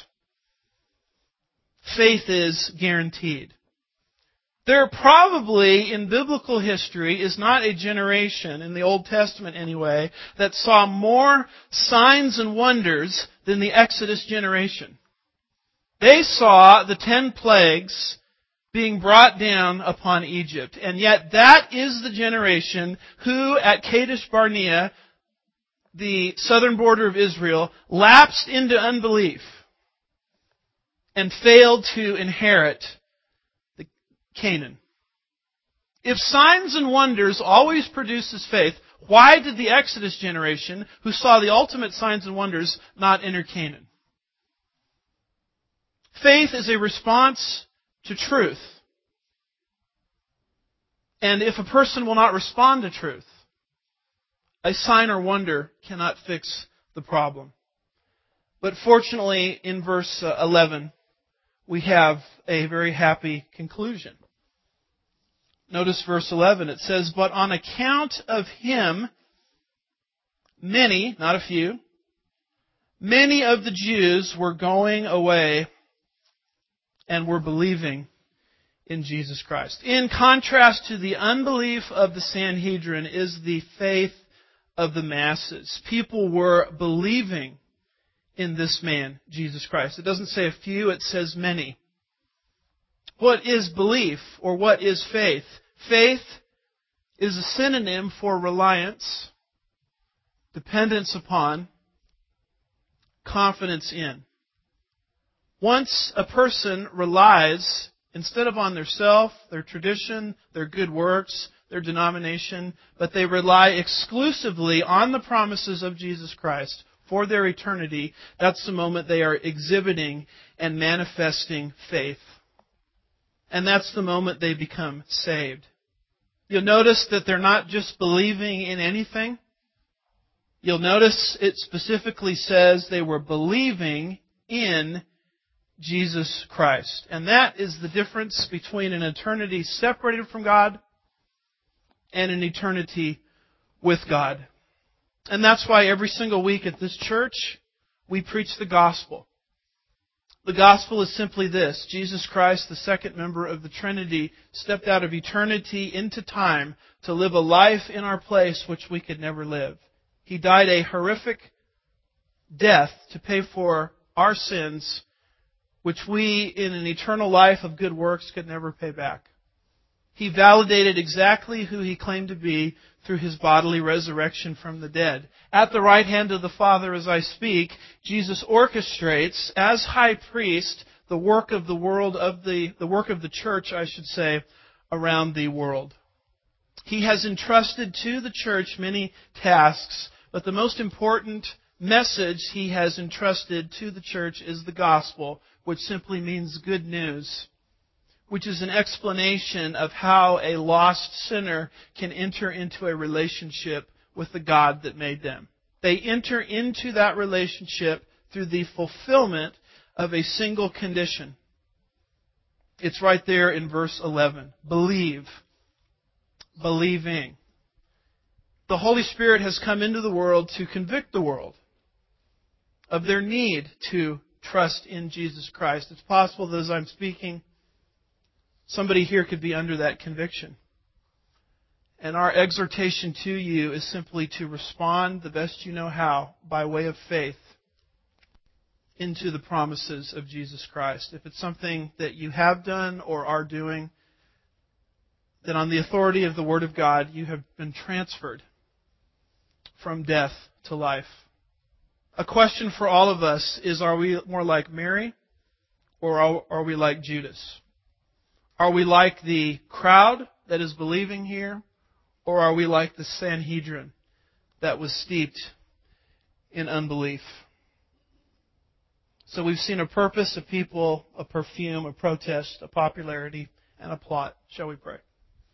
faith is guaranteed. There probably, in biblical history, is not a generation, in the Old Testament anyway, that saw more signs and wonders than the Exodus generation. They saw the 10 plagues being brought down upon Egypt. And yet that is the generation who at Kadesh Barnea, the southern border of Israel, lapsed into unbelief and failed to inherit the Canaan. If signs and wonders always produces faith, why did the Exodus generation, who saw the ultimate signs and wonders, not enter Canaan? Faith is a response to truth. And if a person will not respond to truth, a sign or wonder cannot fix the problem. But fortunately, in verse 11, we have a very happy conclusion. Notice verse 11. It says, "But on account of him, many, not a few, many of the Jews were going away and were believing in Jesus Christ." In contrast to the unbelief of the Sanhedrin is the faith of the masses. People were believing in this man, Jesus Christ. It doesn't say a few, it says many. What is belief, or what is faith? Faith is a synonym for reliance, dependence upon, confidence in. Once a person relies, instead of on their self, their tradition, their good works, their denomination, but they rely exclusively on the promises of Jesus Christ for their eternity, that's the moment they are exhibiting and manifesting faith. And that's the moment they become saved. You'll notice that they're not just believing in anything. You'll notice it specifically says they were believing in Jesus Christ. And that is the difference between an eternity separated from God and an eternity with God. And that's why every single week at this church, we preach the gospel. The gospel is simply this: Jesus Christ, the second member of the Trinity, stepped out of eternity into time to live a life in our place which we could never live. He died a horrific death to pay for our sins, which we, in an eternal life of good works, could never pay back. He validated exactly who He claimed to be through His bodily resurrection from the dead. At the right hand of the Father as I speak, Jesus orchestrates, as high priest, the work of the work of the church, I should say, around the world. He has entrusted to the church many tasks, but the most important message He has entrusted to the church is the gospel, which simply means good news, which is an explanation of how a lost sinner can enter into a relationship with the God that made them. They enter into that relationship through the fulfillment of a single condition. It's right there in verse 11. Believe. Believing. The Holy Spirit has come into the world to convict the world of their need to trust in Jesus Christ. It's possible that as I'm speaking, somebody here could be under that conviction. And our exhortation to you is simply to respond the best you know how by way of faith into the promises of Jesus Christ. If it's something that you have done or are doing, then on the authority of the Word of God, you have been transferred from death to life. A question for all of us is, are we more like Mary or are we like Judas? Are we like the crowd that is believing here, or are we like the Sanhedrin that was steeped in unbelief? So we've seen a purpose, a people, a perfume, a protest, a popularity, and a plot. Shall we pray?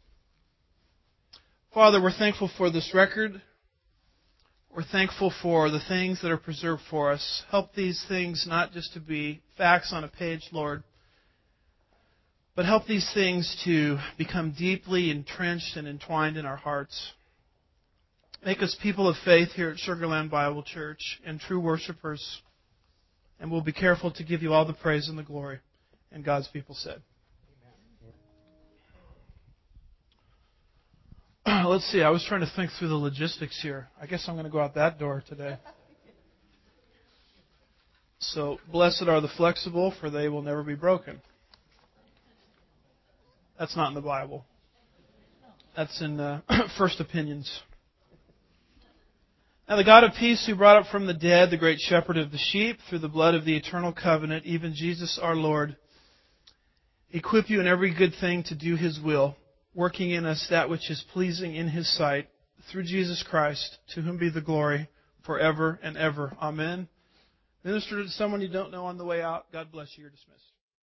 Father, we're thankful for this record. We're thankful for the things that are preserved for us. Help these things not just to be facts on a page, Lord, but help these things to become deeply entrenched and entwined in our hearts. Make us people of faith here at Sugar Land Bible Church and true worshipers. And we'll be careful to give you all the praise and the glory. And God's people said. Let's see, I was trying to think through the logistics here. I guess I'm going to go out that door today. So, blessed are the flexible, for they will never be broken. That's not in the Bible. That's in First Opinions. Now the God of peace, who brought up from the dead the great shepherd of the sheep through the blood of the eternal covenant, even Jesus our Lord, equip you in every good thing to do His will, working in us that which is pleasing in His sight, through Jesus Christ, to whom be the glory forever and ever. Amen. Minister to someone you don't know on the way out. God bless you. You're dismissed.